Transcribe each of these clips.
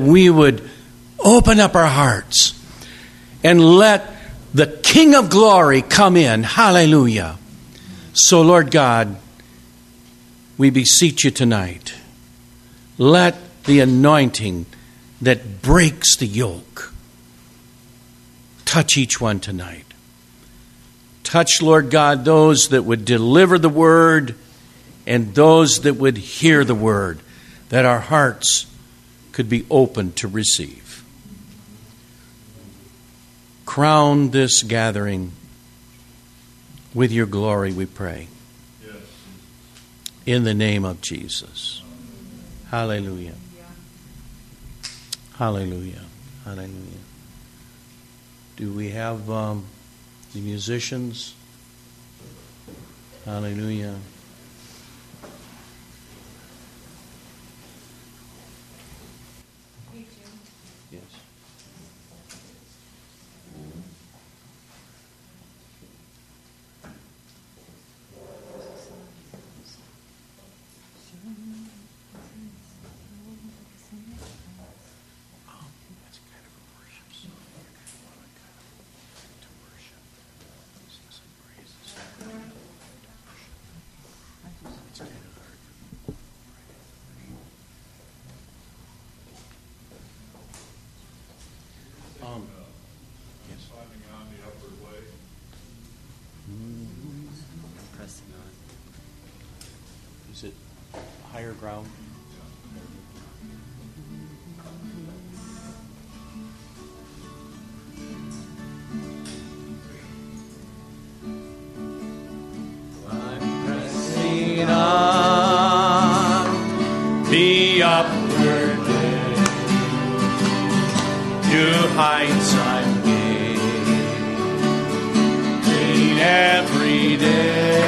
we would open up our hearts and let the King of Glory come in. Hallelujah. So, Lord God, we beseech you tonight. Let the anointing that breaks the yoke touch each one tonight. Touch, Lord God, those that would deliver the word and those that would hear the word, that our hearts could be open to receive. Crown this gathering with your glory, we pray. Yes. In the name of Jesus. Hallelujah. Hallelujah. Hallelujah. Do we have the musicians? Hallelujah. Yes. Is it higher ground? I'm pressing on the upward way to heights I'm gaining every day.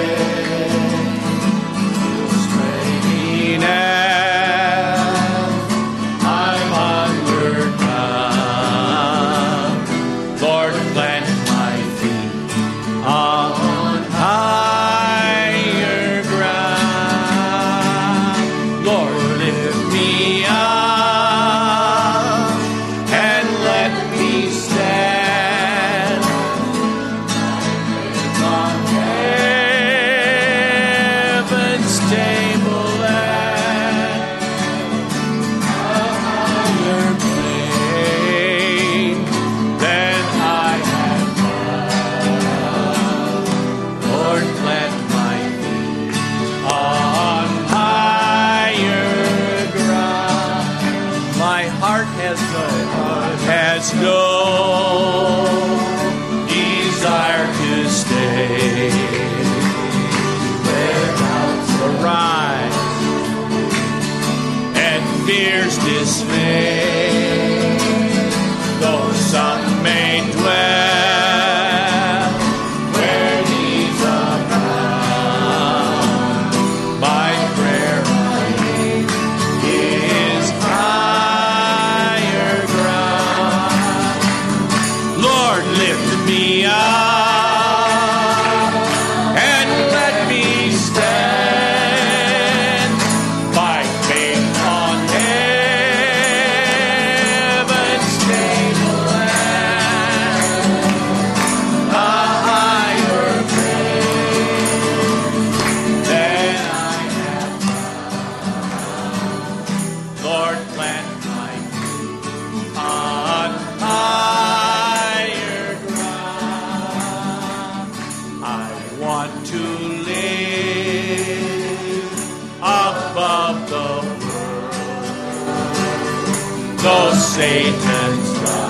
Satan's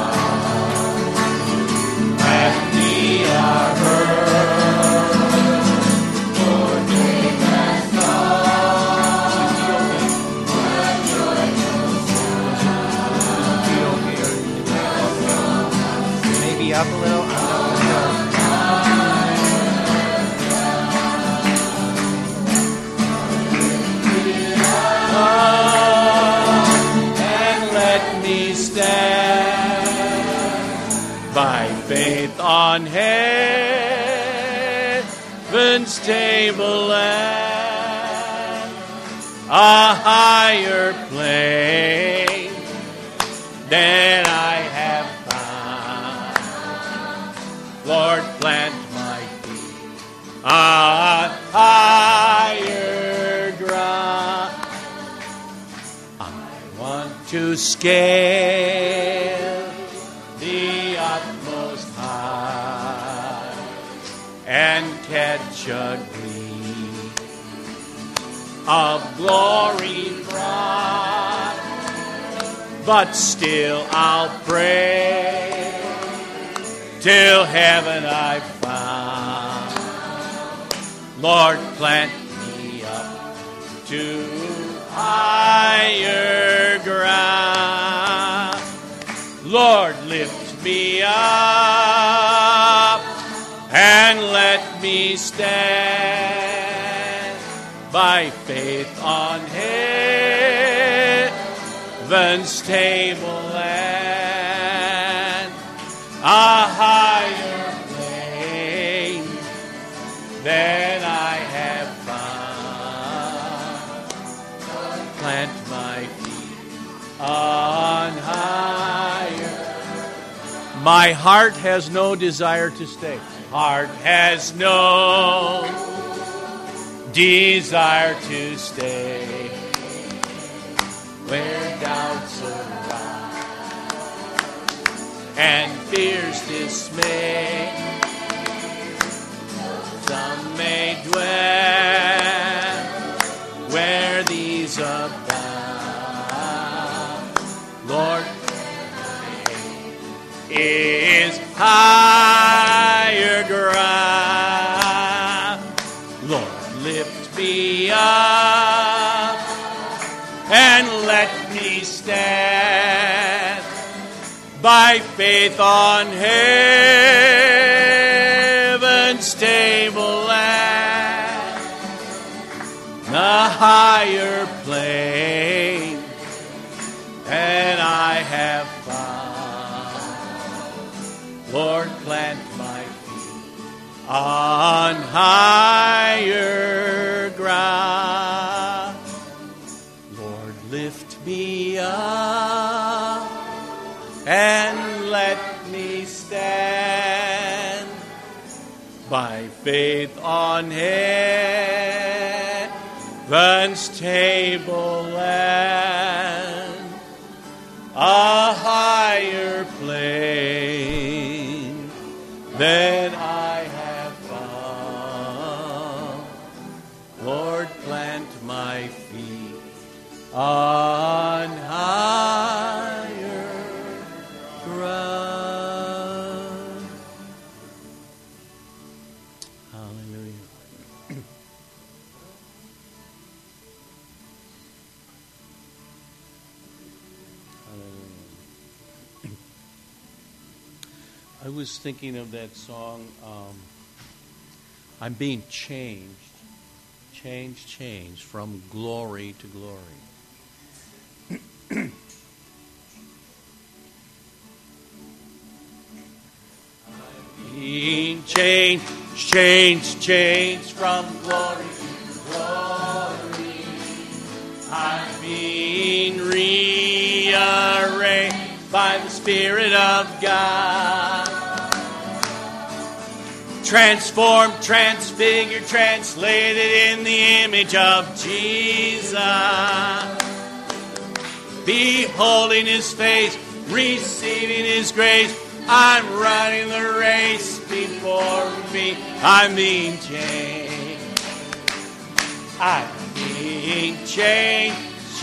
wrath at the hour, for day has come. Maybe up a little. By faith on heaven's tableland, a higher plane than I have found. Lord, plant my feet on higher ground. I want to scale the utmost high and catch a glimpse of glory bright. But still I'll pray till heaven I found. Lord, plant me up to higher ground. Lord, lift me up and let me stand by faith on heaven's tableland, a higher plane than I have found. Plant my feet on higher. My heart has no desire to stay. Heart has no desire to stay where doubts arise and fears dismay. Some may dwell where these abound. Lord, is higher ground. Lord, lift me up and let me stand by faith on heaven's tableland, the higher plane than I have found. Lord, plant my feet on higher ground. Lord, lift me up and let me stand by faith on heaven's tableland, a higher plane than I have found. Lord, plant my feet on higher ground. Hallelujah. I was thinking of that song, I'm being changed from glory to glory. Being changed from glory to glory. I'm being rearranged by the Spirit of God. Transformed, transfigured, translated in the image of Jesus. Beholding His face, receiving His grace, I'm running the race before me. I'm being changed. I'm being changed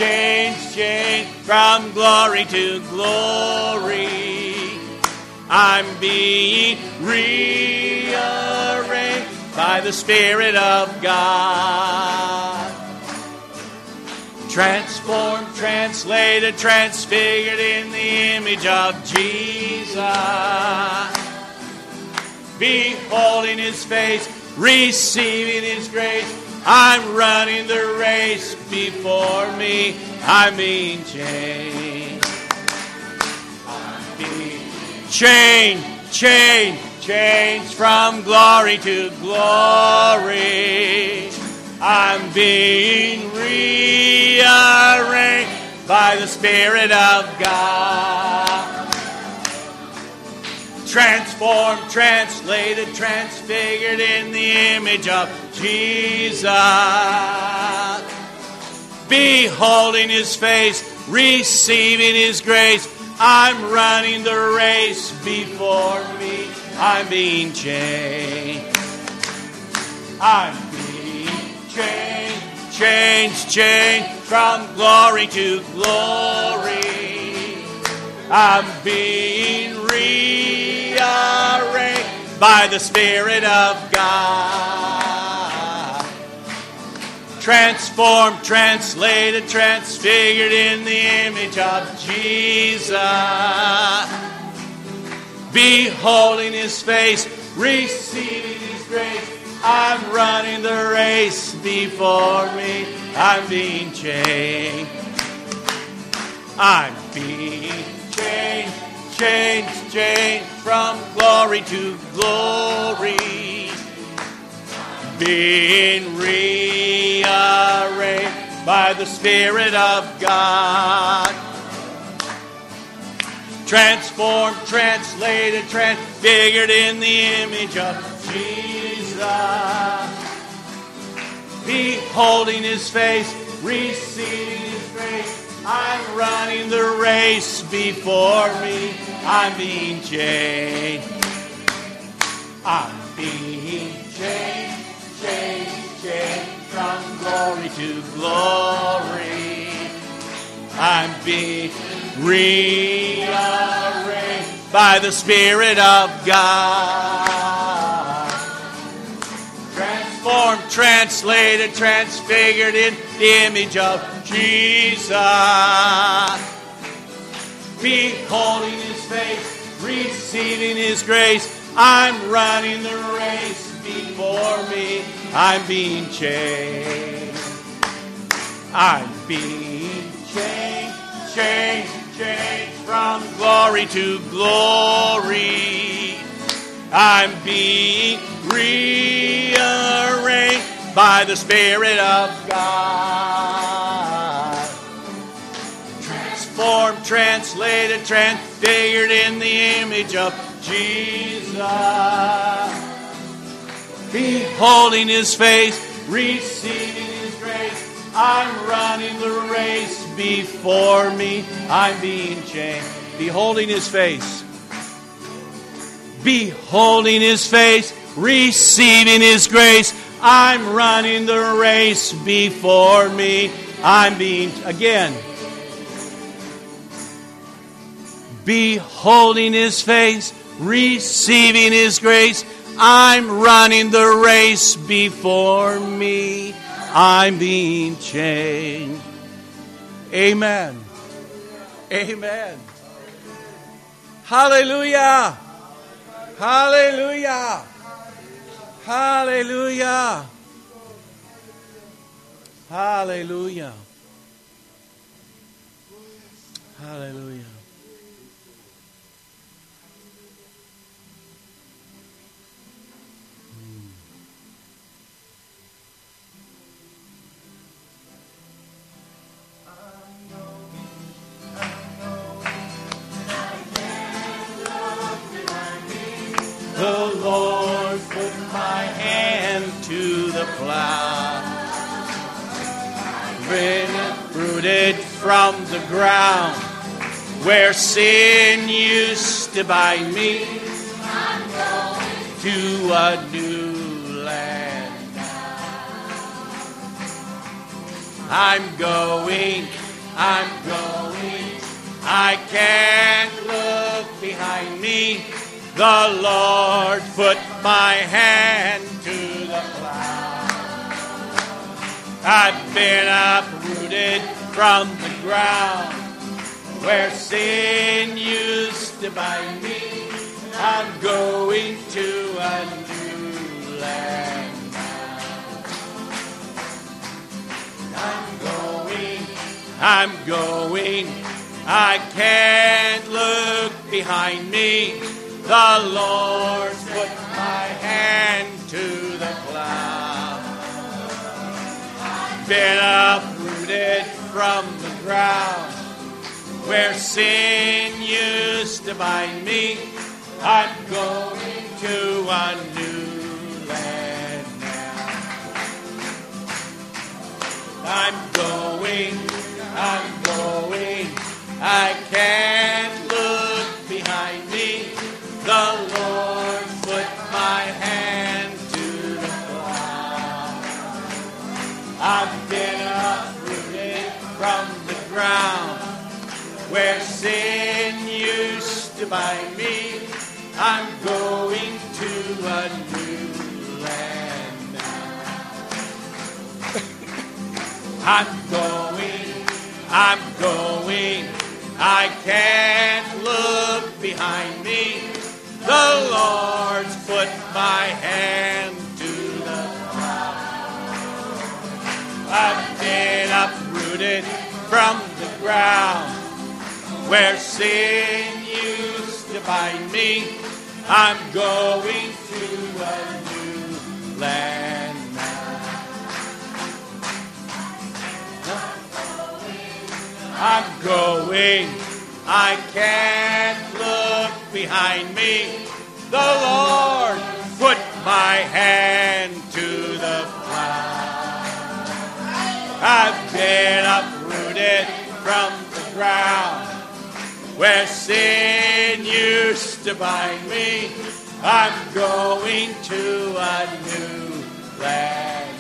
from glory to glory. I'm being rearranged by the Spirit of God. Transformed, translated, transfigured in the image of Jesus. Beholding His face, receiving His grace, I'm running the race before me. I'm being changed. I'm being changed from glory to glory. I'm being rearranged by the Spirit of God. Transformed, translated, transfigured in the image of Jesus. Beholding His face, receiving His grace, I'm running the race before me. I'm being changed. I'm being changed, changed, changed from glory to glory. I'm being rearranged by the Spirit of God. Transformed, translated, transfigured in the image of Jesus. Beholding His face, receiving His grace, I'm running the race before me. I'm being changed. I'm being changed, changed, changed from glory to glory. Being rearranged by the Spirit of God. Transformed, translated, transfigured in the image of Jesus. Beholding His face, receiving His grace, I'm running the race before me. I'm being changed. I'm being changed, changed, changed from glory to glory. I'm being rearranged by the Spirit of God. Transformed, translated, transfigured in the image of Jesus. Beholding His face, receiving His grace, I'm running the race before me. I'm being changed. I'm being changed, changed, changed from glory to glory. I'm being rearranged by the Spirit of God. Transformed, translated, transfigured in the image of Jesus. Beholding His face, receiving His grace, I'm running the race before me. I'm being changed. Beholding His face. Beholding His face, receiving His grace, I'm running the race before me. I'm being, again. Beholding His face, receiving His grace, I'm running the race before me. I'm being changed. Amen. Amen. Hallelujah. Hallelujah. Hallelujah. Hallelujah. Hallelujah. The Lord put my hand to the plow. Been rooted from the ground where sin used to bind me. I'm going to a new land. I'm going. I can't look behind me. The Lord put my hand to the plow. I've been uprooted from the ground where sin used to bind me. I'm going to a new land now. I'm going. I can't look behind me. The Lord put my hand to the plow. Been uprooted from the ground where sin used to bind me. I'm going to a new land now. I'm going, I can't look behind me. The Lord put my hand to the plow. I've been uprooted from the ground where sin used to bind me. I'm going to a new land now. I'm going, I can't look behind me. The Lord's put my hand to the plow. I've been uprooted from the ground where sin used to bind me. I'm going to a new land now. I'm going, I can't look behind me. The Lord put my hand to the plow. I've been uprooted from the ground where sin used to bind me. I'm going to a new land.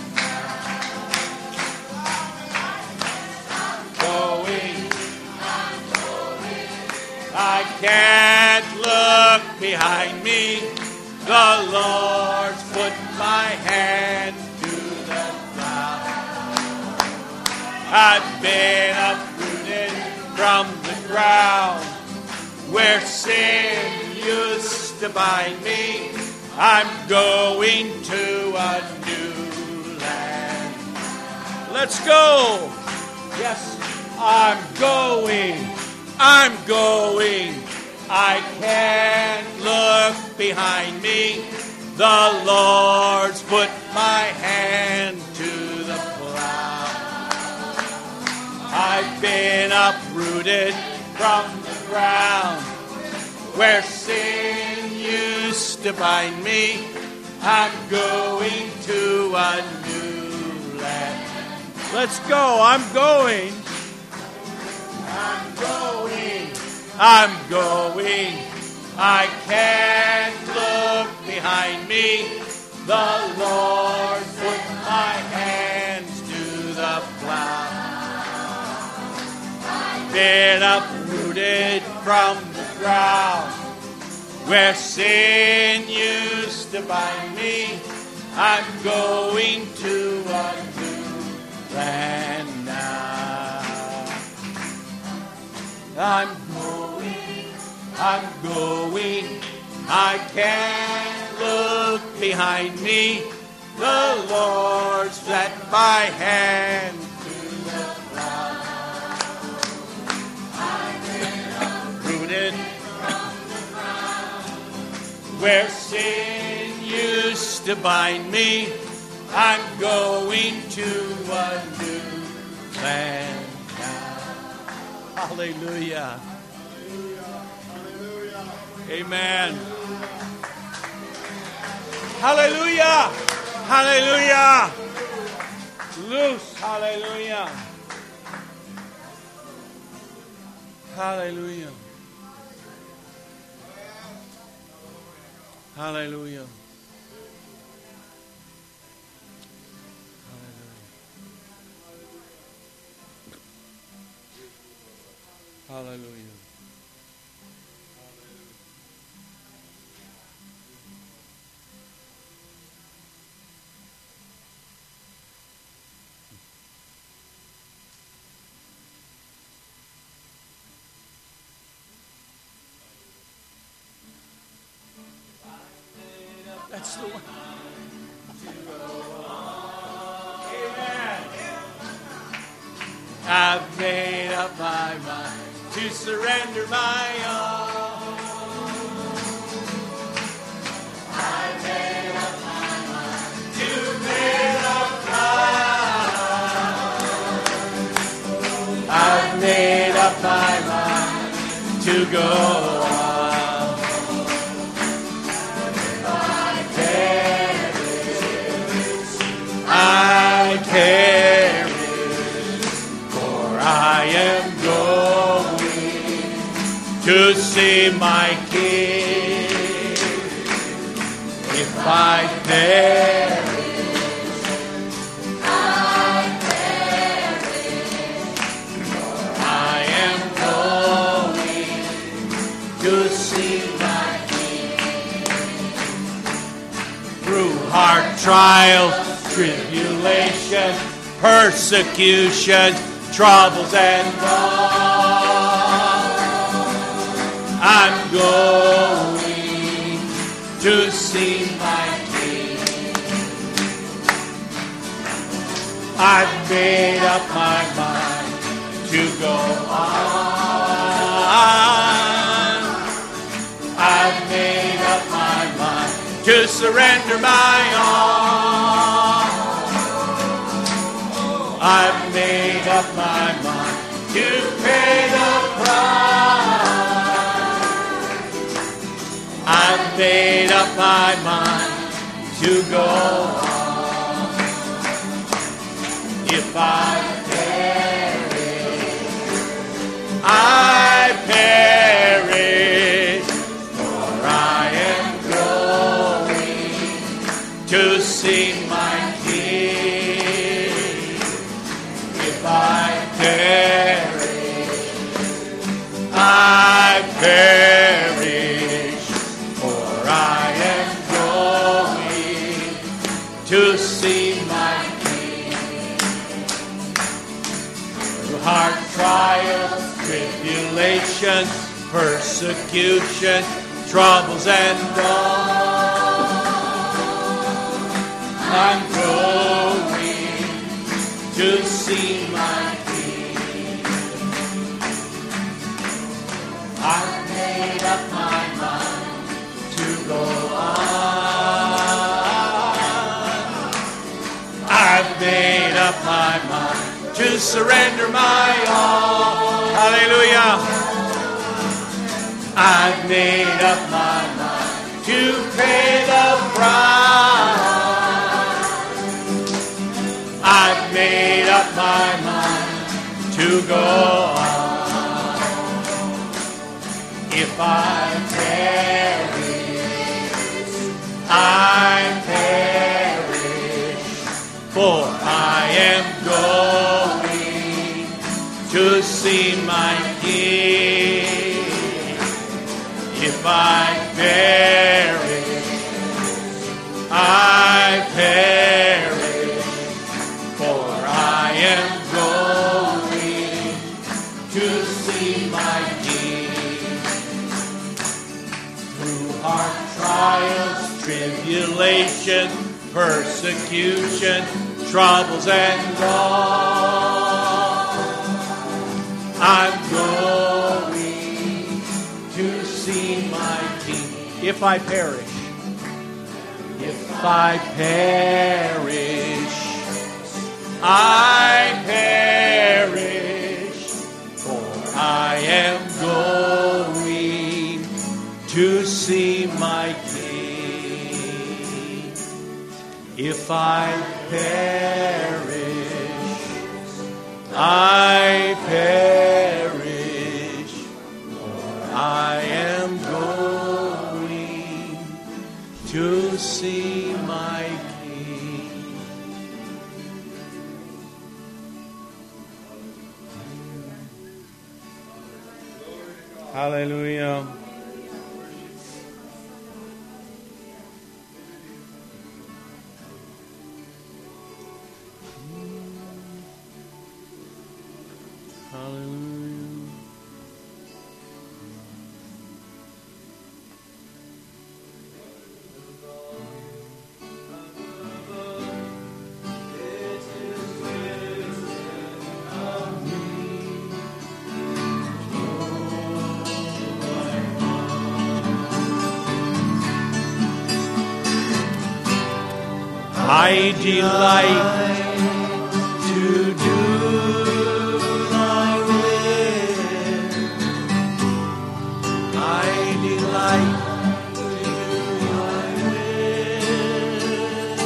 I can't look behind me. The Lord's put my hand to the plow. I've been uprooted from the ground where sin used to bind me. I'm going to a new land. Let's go. Yes, I'm going. I can't look behind me. The Lord's put my hand to the plow. I've been uprooted from the ground where sin used to bind me. I'm going to a new land. Let's go. I'm going. I can't look behind me. The Lord put my hands to the plow. I've been uprooted from the ground where sin used to bind me. I'm going to a new land now. I'm going, I can't look behind me. The Lord's set my hand to the plow. I've been uprooted where sin used to bind me. I'm going to a new land now. Hallelujah. Amen. Hallelujah. Hallelujah. Loose. Hallelujah. Hallelujah. Hallelujah. Hallelujah. That's the one. Amen. I've made up my mind to surrender my all. I've made up my mind to pay the price. I've made up my mind to go on. to see my King. If I perish, I am going to see my King. Through hard trials, tribulations, persecutions, troubles and I'm going to see my King. I've made up my mind to go on. I've made up my mind to surrender my all. I've made up my mind to pay the price. I've made up my mind to go on. If I perish, for I am going to see my King. If I perish, for I am going to see my King. Through hard trials, tribulations, persecution, troubles and all, I'm going to see my King. I've made up my mind to go on. I've made up my mind to surrender my all. Hallelujah. I've made up my mind to pay the price. I've made up my mind to go on. If I perish, for I am going to see my King. If I perish, for I am going to see my King. Through hard trials, tribulation, persecution, troubles and all, I'm going to see my King. If I perish, I perish, for I am going to see my King. If I perish, for I am going to see my King. Hallelujah. Hallelujah. I delight to do thy will. I delight to do thy will.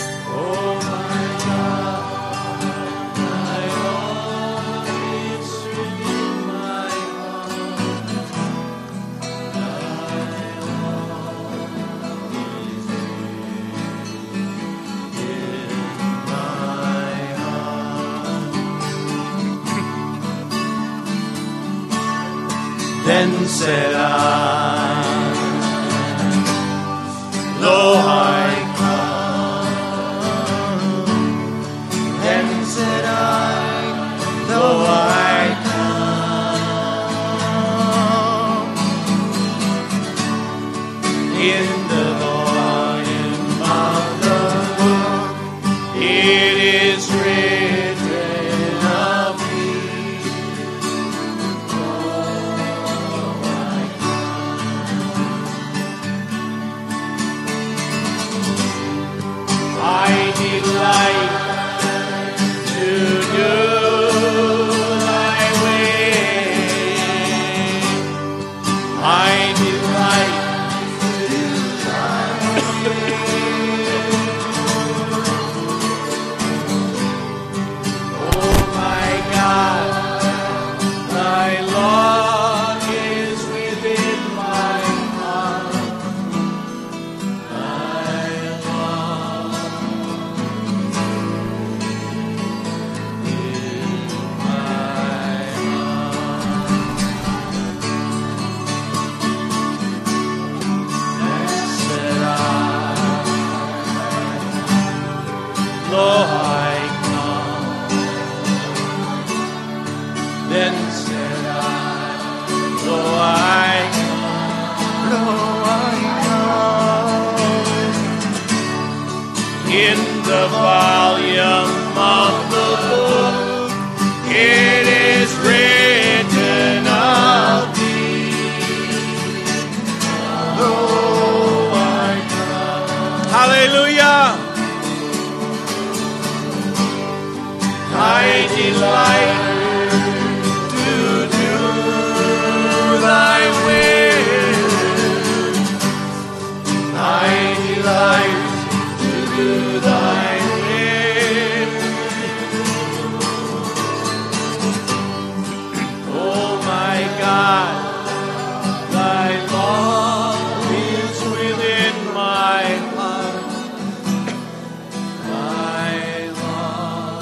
Oh my God, thy all is Then said I, Lo, I come. Then said I, Lo, I come. In the volume of the book, it is written of me. I delight to do thy way. I delight to do thy way. Oh my God, thy law is within my heart. Thy law Lo, I come. Then said I, Lo, I come. Lo, I come. In the volume of the book, it is written of thee. Lo, I come. Hallelujah. I delight to do thy will. I delight to do thy will. Oh my God, thy law is within my heart. Thy law.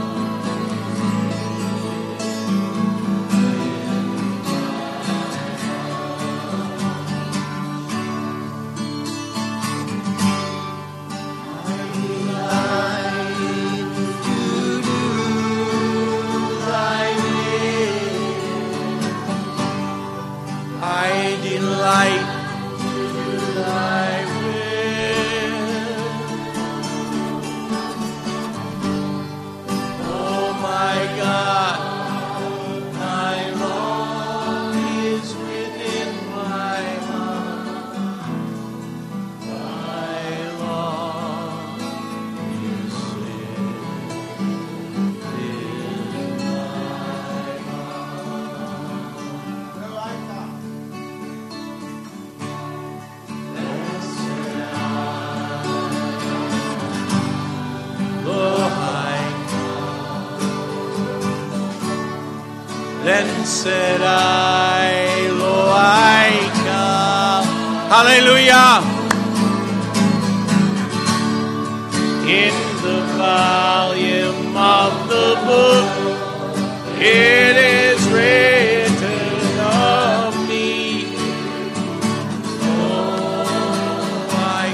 I delight to do thy will. Oh my God, thy law is within my heart. Thy law is within my Then said I, Lo, I come. Hallelujah. In the volume of the book, it is written of me. Oh, I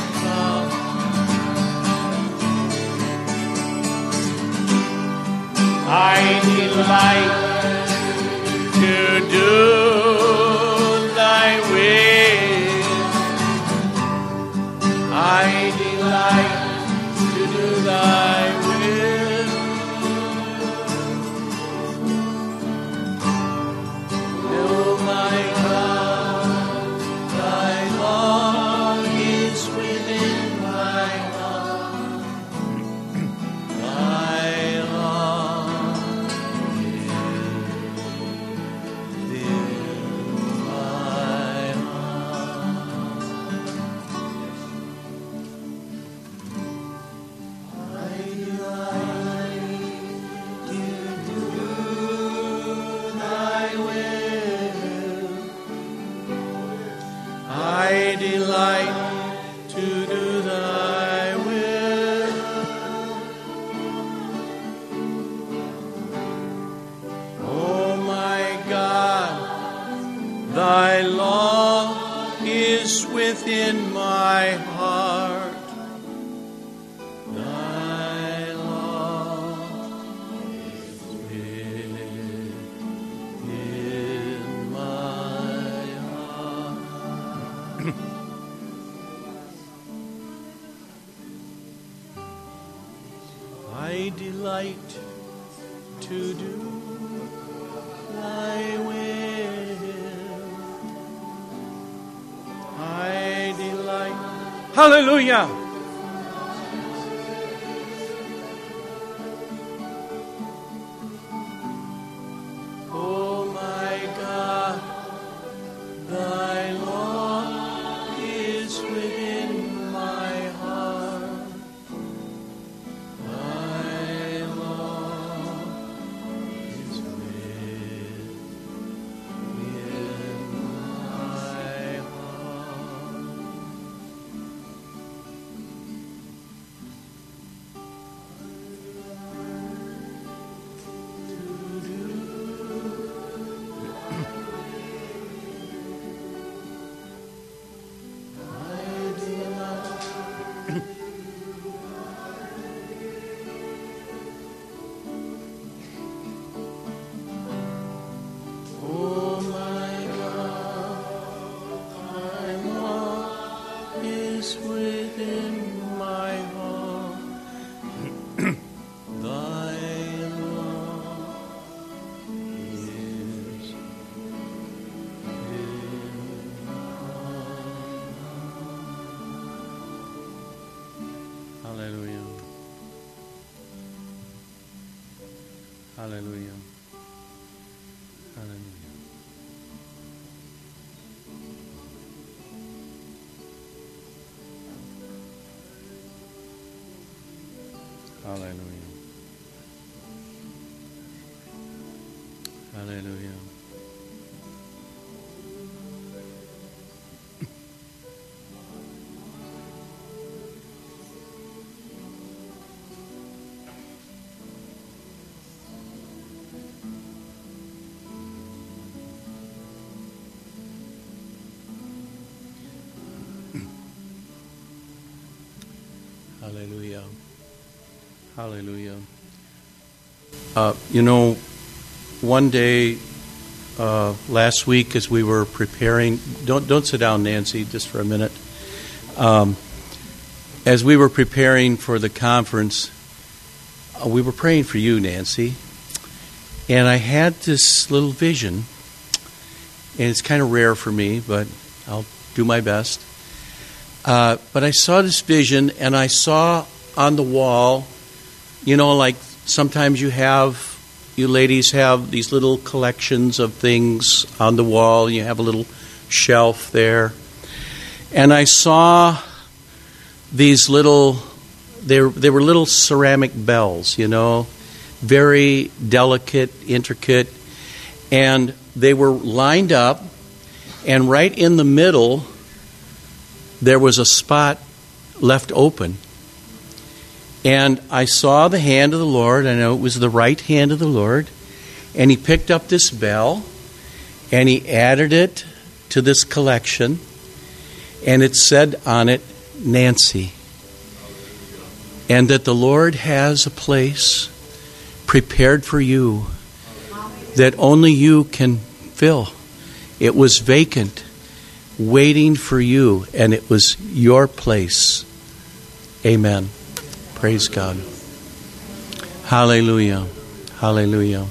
come. I delight to do thy will. I delight to do thy will. Thy law is within my heart. Thy law is within my heart. I delight to do thy will. I delight. Hallelujah. Oh my God, thy law is within my heart. Thy law is within my heart. Oh my God, thy law is within my heart. Thy law is Hallelujah. Hallelujah. Hallelujah. Hallelujah. Hallelujah. Hallelujah. Hallelujah. One day last week as we were preparing, don't sit down, Nancy, just for a minute. As we were preparing for the conference, we were praying for you, Nancy, and I had this little vision, and it's kind of rare for me, but I'll do my best. But I saw this vision, and I saw on the wall, like sometimes you ladies have these little collections of things on the wall. You have a little shelf there. And I saw these little, they were little ceramic bells, very delicate, intricate. And they were lined up, and right in the middle, there was a spot left open. And I saw the hand of the Lord. I know it was the right hand of the Lord. And He picked up this bell, and He added it to this collection. And it said on it, Nancy. And that the Lord has a place prepared for you that only you can fill. It was vacant, waiting for you, and it was your place. Amen. Praise God. Hallelujah. Hallelujah.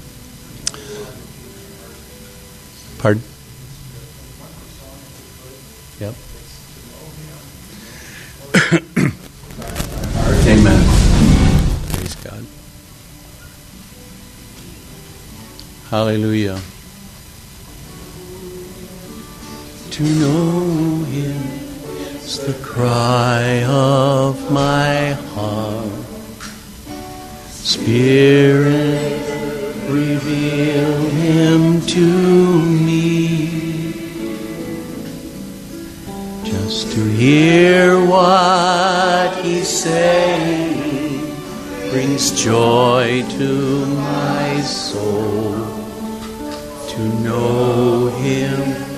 Pardon? Yep. Amen. Praise God. Hallelujah. To know Him is the cry of my heart. Spirit, reveal Him to me. Just to hear what He's saying brings joy to my soul. To know Him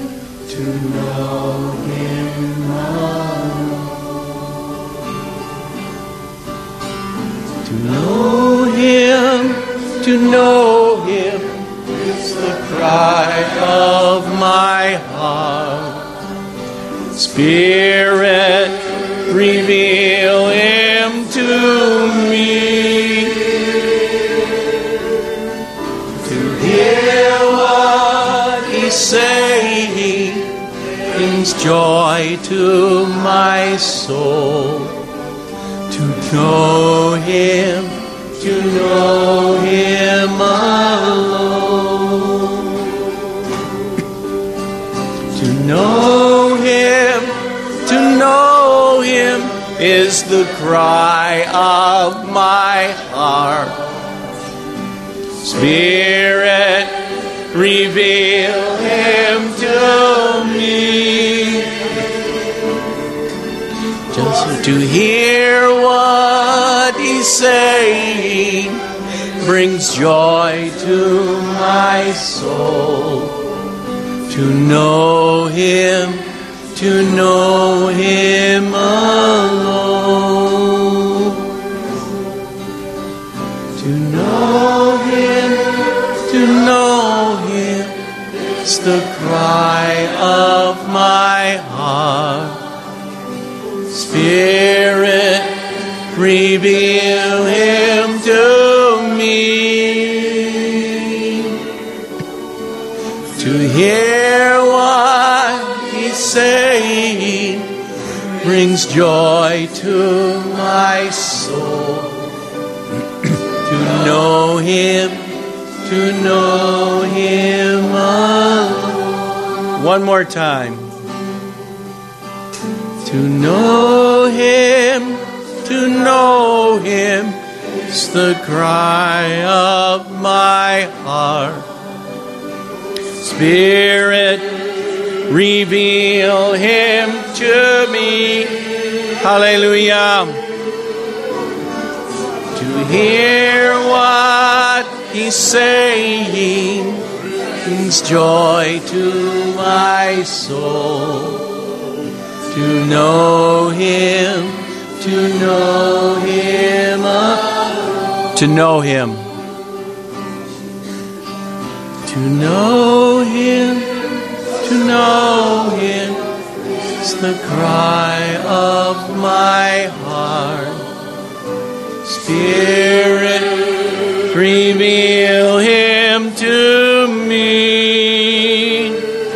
to know Him alone. To know Him, to know Him is the cry of my heart. Spirit, reveal Him to me. To hear what He's saying brings joy to my soul. To know Him, to know Him alone. To know Him, to know Him is the cry of my heart. Spirit, reveal Him to me. Just to hear what He's saying brings joy to my soul. To know Him, to know Him alone. To know Him, to know Him is the cry of my heart. Spirit, reveal Him to me. To hear what He's saying brings joy to my soul. To know Him, to know Him alone. One more time. To know Him, to know Him is the cry of my heart. Spirit, reveal Him to me. Hallelujah. To hear what He's saying brings joy to my soul. To know Him, to know Him, to know Him. To know Him, to know Him is the cry of my heart. Spirit, reveal Him to me.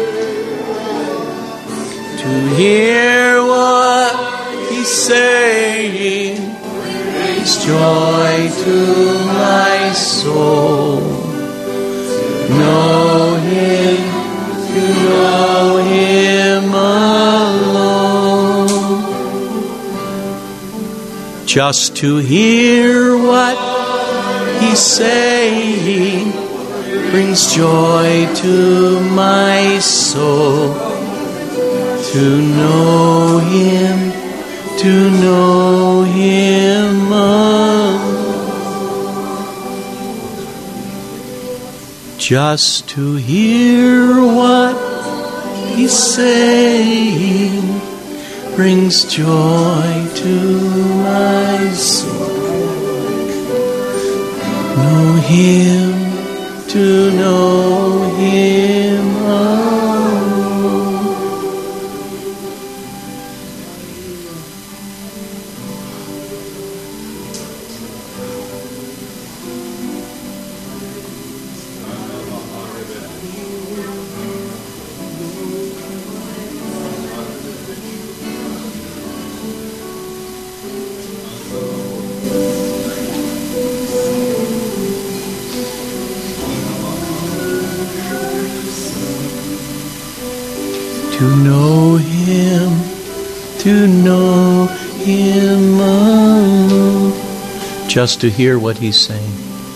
To hear what He's saying brings joy to my soul. Know Him, to know Him alone. Just to hear what He's saying brings joy to my soul. To know Him, to know Him alone. Just to hear what He's saying brings joy to my soul. Know Him, to know Him alone. To know Him, to know Him alone. Just to hear what He's saying.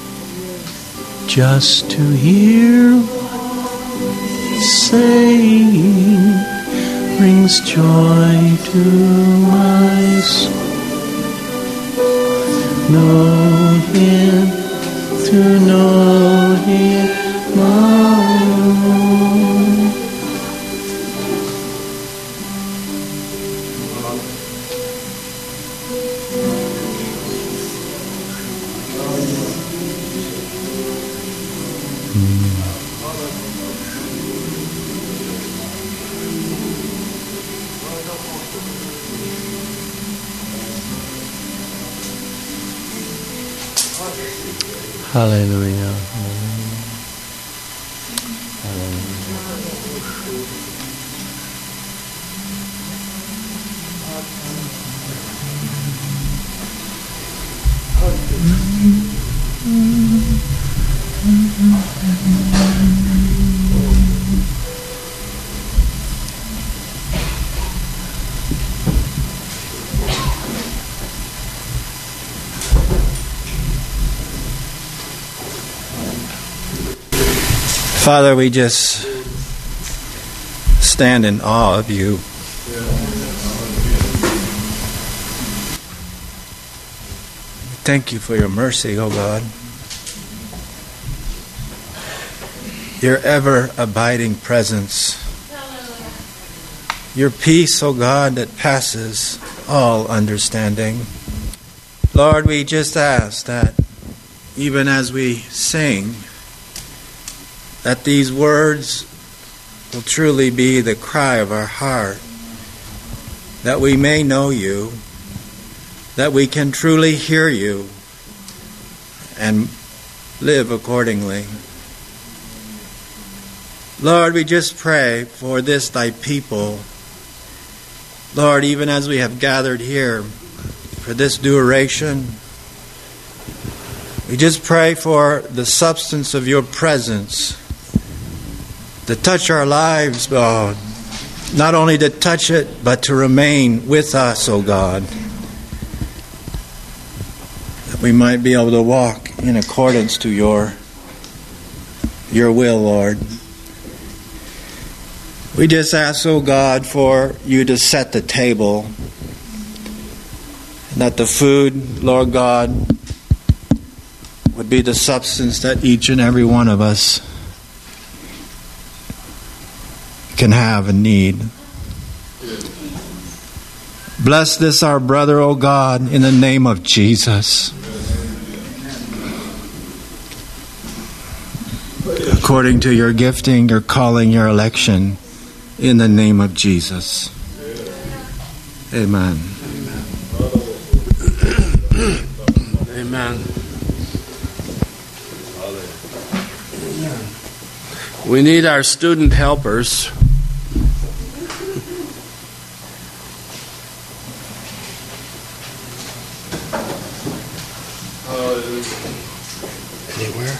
Just to hear what He's saying brings joy to my soul. Know Him, to know Him alone. Hallelujah. Father, we just stand in awe of you. Thank you for your mercy, O God. Your ever-abiding presence. Your peace, O God, that passes all understanding. Lord, we just ask that even as we sing, that these words will truly be the cry of our heart, that we may know you, that we can truly hear you and live accordingly. Lord, we just pray for this thy people. Lord, even as we have gathered here for this duration, we just pray for the substance of your presence to touch our lives, God. Not only to touch it, but to remain with us, O God. That we might be able to walk in accordance to your will, Lord. We just ask, O God, for you to set the table. And that the food, Lord God, would be the substance that each and every one of us can have and need. Bless this our brother, O God, in the name of Jesus. According to your gifting, your calling, your election, in the name of Jesus. Amen. Amen. We need our student helpers. Anywhere?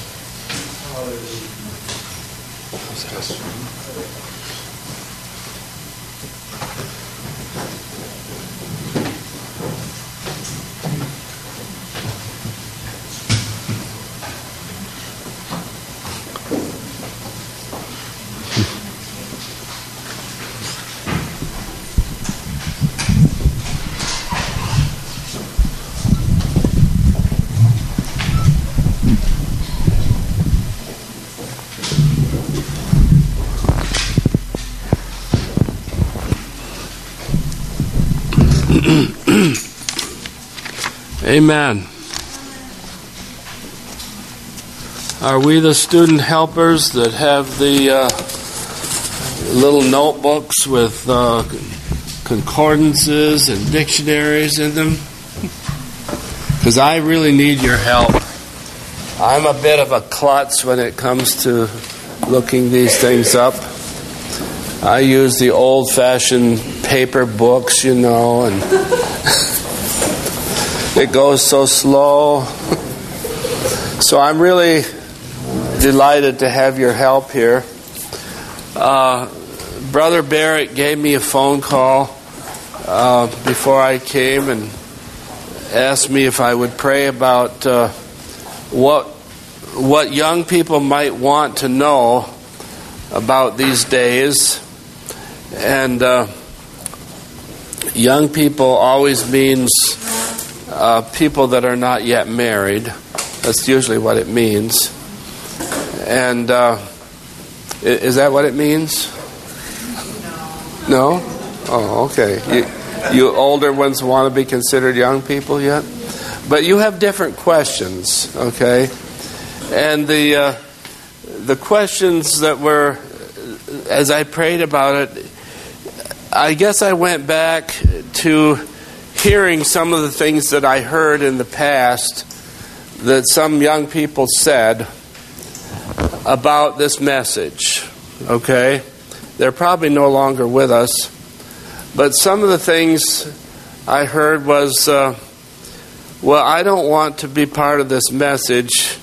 Amen. Are we the student helpers that have the little notebooks with concordances and dictionaries in them? Because I really need your help. I'm a bit of a klutz when it comes to looking these things up. I use the old-fashioned paper books, you know, and it goes so slow. So I'm really delighted to have your help here. Brother Barrett gave me a phone call before I came and asked me if I would pray about what young people might want to know about these days. And young people always means people that are not yet married. That's usually what it means. And is that what it means? No? Oh, okay. You older ones want to be considered young people yet? But you have different questions, okay? And the questions that were, as I prayed about it, I guess I went back to hearing some of the things that I heard in the past that some young people said about this message. Okay? They're probably no longer with us. But some of the things I heard was, well, I don't want to be part of this message.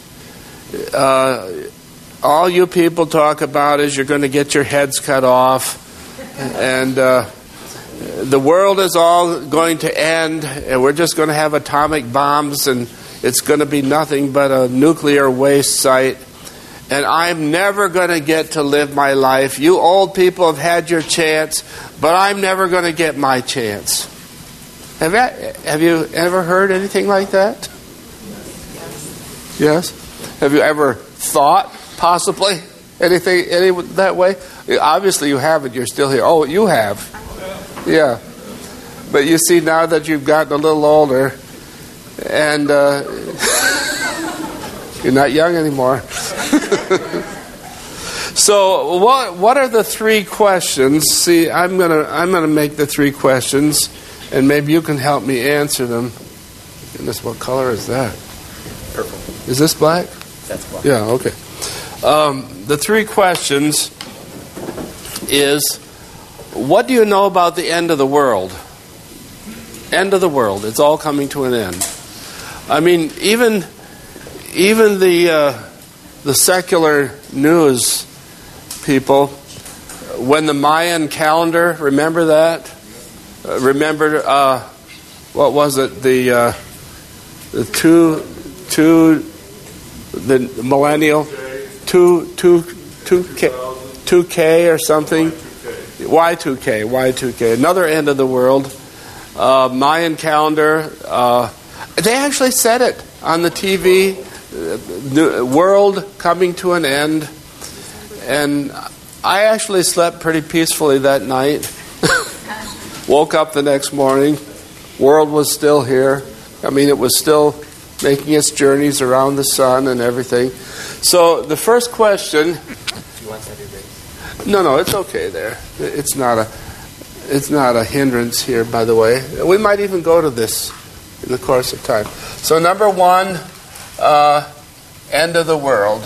All you people talk about is you're going to get your heads cut off. And the world is all going to end. And we're just going to have atomic bombs. And it's going to be nothing but a nuclear waste site. And I'm never going to get to live my life. You old people have had your chance, but I'm never going to get my chance. Have you ever heard anything like that? Yes? Have you ever thought, possibly, anything that way? Obviously you haven't. You're still here. Oh, you have. Yeah. But you see, now that you've gotten a little older, and you're not young anymore. So what are the three questions? See, I'm gonna make the three questions, and maybe you can help me answer them. Goodness, what color is that? Purple. Is this black? That's black. Yeah. Okay. The three questions is, what do you know about the end of the world? End of the world. It's all coming to an end. I mean, even the secular news people, when the Mayan calendar, remember that? What was it? The millennial, 2K or something. Y2K. Another end of the world. Mayan calendar. They actually said it on the TV. The world coming to an end. And I actually slept pretty peacefully that night. Woke up the next morning. World was still here. I mean, it was still making its journeys around the sun and everything. So the first question... Do you want that erased? No, it's okay there. It's not a hindrance here, by the way. We might even go to this in the course of time. So number one, end of the world.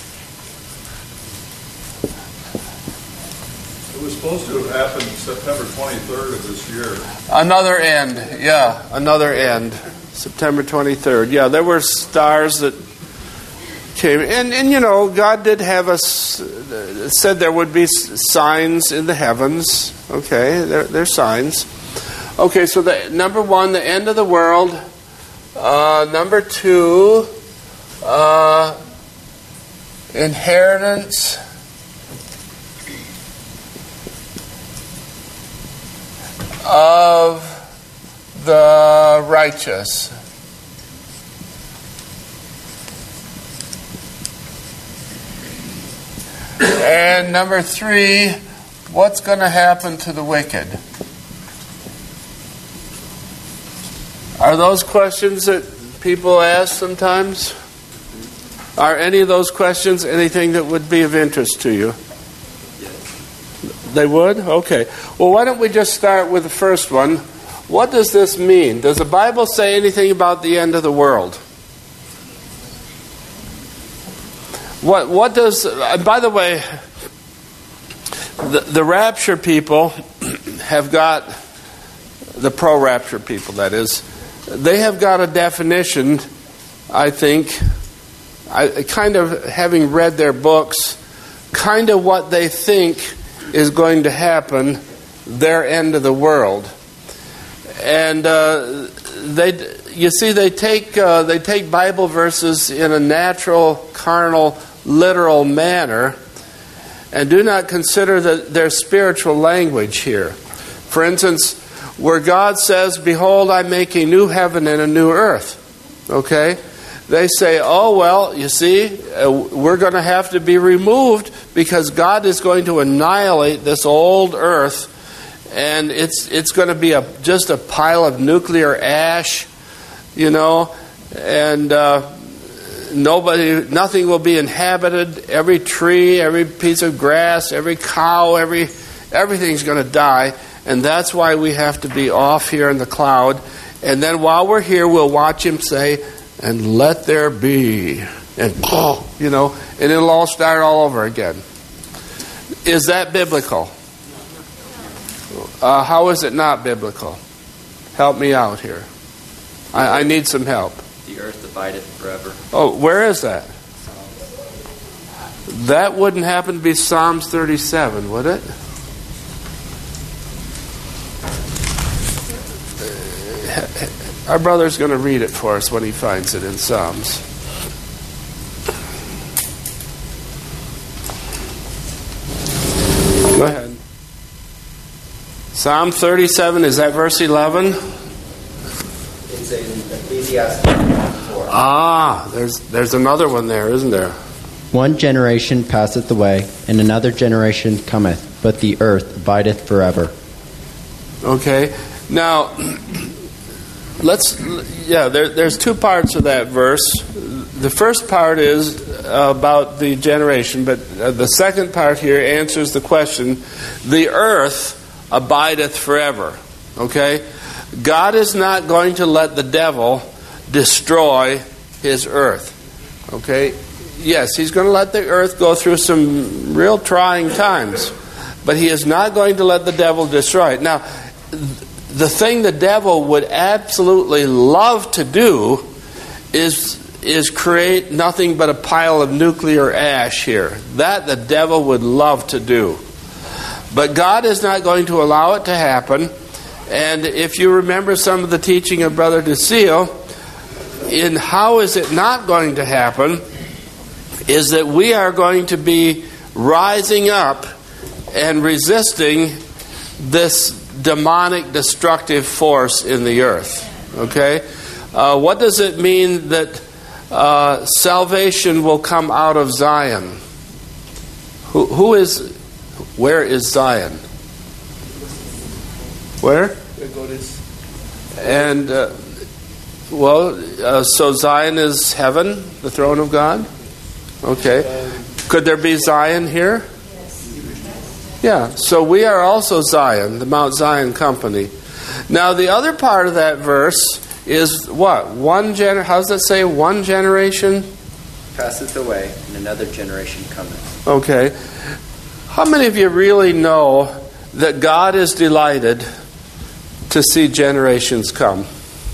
It was supposed to have happened September 23rd of this year. Another end. September 23rd. Yeah, there were stars that came. And you know, God did have us, said there would be signs in the heavens. Okay, there's signs. Okay, so number one, the end of the world. Number two, inheritance of the righteous. And number three, what's going to happen to the wicked? Are those questions that people ask sometimes? Are any of those questions anything that would be of interest to you? They would? Okay. Well, why don't we just start with the first one? What does this mean? Does the Bible say anything about the end of the world? What does... by the way, the rapture people have got... The pro-rapture people, that is. They have got a definition, I think, kind of having read their books, kind of what they think is going to happen, their end of the world. And they take Bible verses in a natural, carnal, literal manner and do not consider their spiritual language here. For instance, where God says, "Behold, I make a new heaven and a new earth." Okay? They say, oh, well, you see, we're going to have to be removed because God is going to annihilate this old earth, and it's going to be just a pile of nuclear ash, you know, and nothing will be inhabited. Every tree, every piece of grass, every cow, everything's going to die, and that's why we have to be off here in the cloud. And then while we're here, we'll watch Him say, and let there be, and and it'll all start all over again. Is that biblical? How is it not biblical? Help me out here. I need some help. The earth abideth forever. Oh, where is that? That wouldn't happen to be Psalms 37, would it? Our brother's going to read it for us when he finds it in Psalms. Go ahead. Psalm 37, is that verse 11? It's in Ecclesiastes 4. There's another one there, isn't there? One generation passeth away, and another generation cometh, but the earth abideth forever. Okay. Now, there's two parts of that verse. The first part is about the generation, but the second part here answers the question, the earth abideth forever. Okay? God is not going to let the devil destroy his earth. Okay? Yes, he's going to let the earth go through some real trying times, but he is not going to let the devil destroy it. Now, the thing the devil would absolutely love to do is create nothing but a pile of nuclear ash here. That the devil would love to do. But God is not going to allow it to happen. And if you remember some of the teaching of Brother DeSeal, in how is it not going to happen, is that we are going to be rising up and resisting this demonic destructive force in the earth. Okay? What does it mean that salvation will come out of Zion? Where is Zion? Where? And so Zion is heaven, the throne of God? Okay. Could there be Zion here? Yeah, so we are also Zion, the Mount Zion Company. Now the other part of that verse is what? How does it say? One generation passeth away, and another generation cometh. Okay. How many of you really know that God is delighted to see generations come?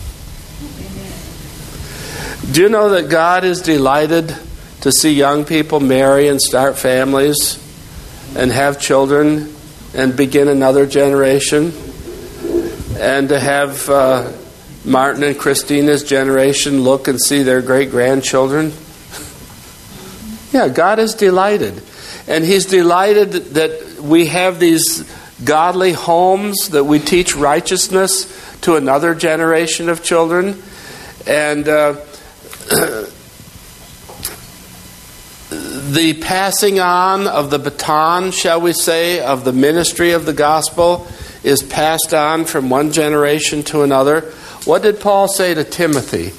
Do you know that God is delighted to see young people marry and start families and have children and begin another generation? And to have Martin and Christina's generation look and see their great-grandchildren? Yeah, God is delighted. And He's delighted that we have these godly homes, that we teach righteousness to another generation of children. And the passing on of the baton, shall we say, of the ministry of the gospel is passed on from one generation to another. What did Paul say to Timothy?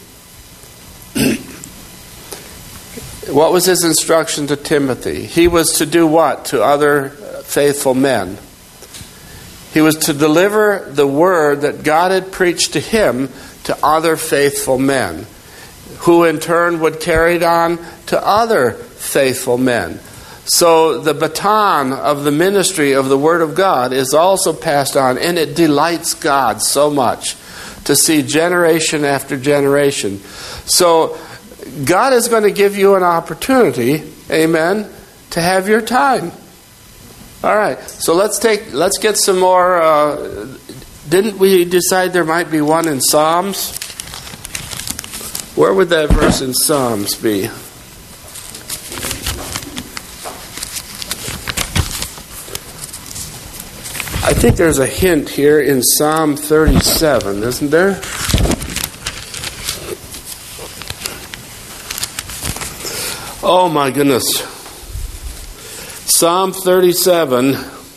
What was his instruction to Timothy? He was to do what to other faithful men? He was to deliver the word that God had preached to him to other faithful men, who in turn would carry it on to other faithful men. So the baton of the ministry of the Word of God is also passed on, and it delights God so much to see generation after generation. So God is going to give you an opportunity, amen, to have your time. All right, so let's get some more. Didn't we decide there might be one in Psalms? Where would that verse in Psalms be? I think there's a hint here in Psalm 37, isn't there? Oh my goodness. Psalm 37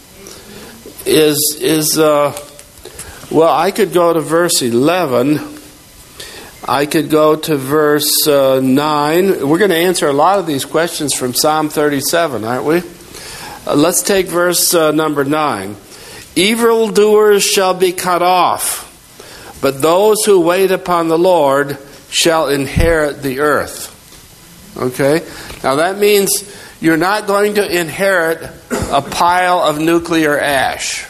is I could go to verse 11. I could go to verse 9. We're going to answer a lot of these questions from Psalm 37, aren't we? Let's take verse number 9. Evildoers shall be cut off, but those who wait upon the Lord shall inherit the earth. Okay? Now that means you're not going to inherit a pile of nuclear ash.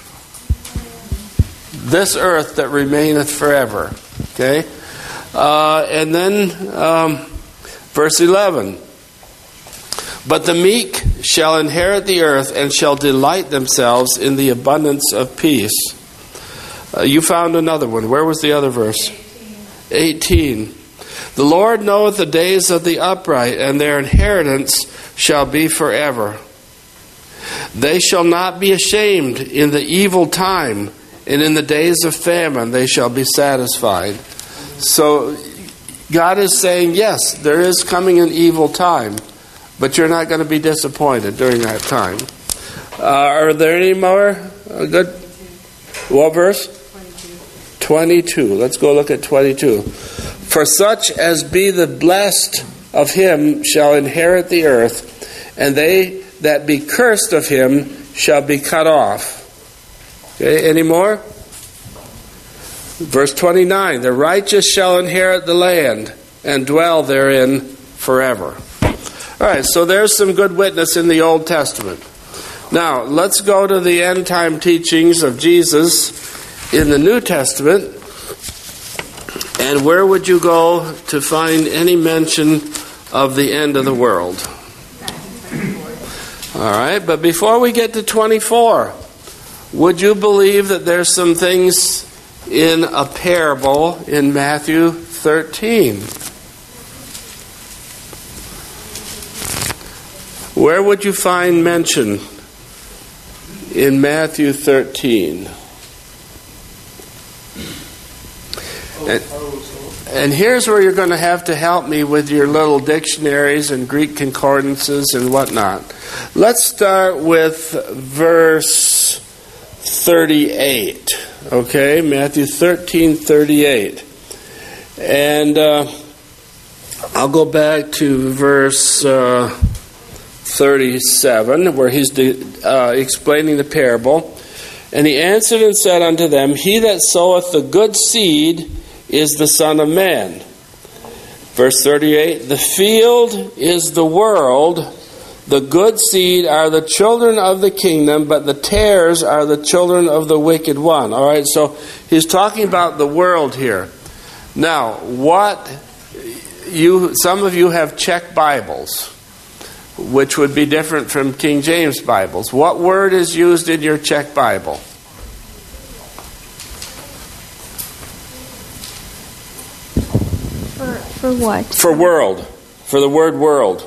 This earth that remaineth forever. Okay? And then verse 11. But the meek shall inherit the earth and shall delight themselves in the abundance of peace. You found another one. Where was the other verse? 18. The Lord knoweth the days of the upright, and their inheritance shall be forever. They shall not be ashamed in the evil time, and in the days of famine they shall be satisfied. So God is saying, yes, there is coming an evil time, but you're not going to be disappointed during that time. Are there any more? Good. What verse? 22. Let's go look at 22. For such as be the blessed of him shall inherit the earth, and they that be cursed of him shall be cut off. Okay, any more? Verse 29. The righteous shall inherit the land and dwell therein forever. All right, so there's some good witness in the Old Testament. Now, let's go to the end time teachings of Jesus in the New Testament. And where would you go to find any mention of the end of the world? All right, but before we get to 24, would you believe that there's some things in a parable in Matthew 13? Where would you find mention in Matthew 13? And here's where you're going to have to help me with your little dictionaries and Greek concordances and whatnot. Let's start with verse 38. Okay, Matthew 13:38. And I'll go back to verse 37, where he's explaining the parable. And he answered and said unto them, He that soweth the good seed is the Son of Man. Verse 38, the field is the world, the good seed are the children of the kingdom, but the tares are the children of the wicked one. All right, so he's talking about the world here. Now, some of you have Czech Bibles, which would be different from King James Bibles. What word is used in your Czech Bible? For what? For world. For the word world.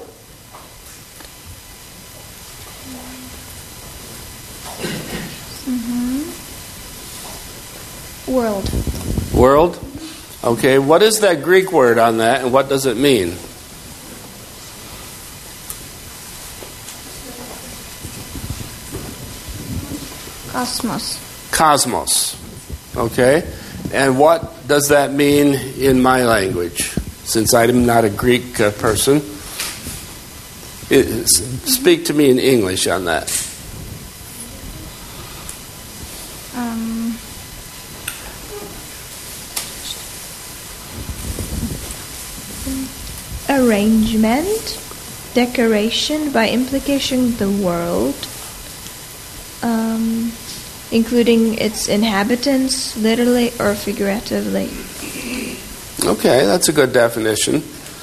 World. World? Okay, what is that Greek word on that, and what does it mean? Cosmos. Cosmos. Okay, and what does that mean in my language? Since I'm not a Greek person, speak to me in English on that. Arrangement, decoration, by implication the world, including its inhabitants, literally or figuratively. Okay, that's a good definition.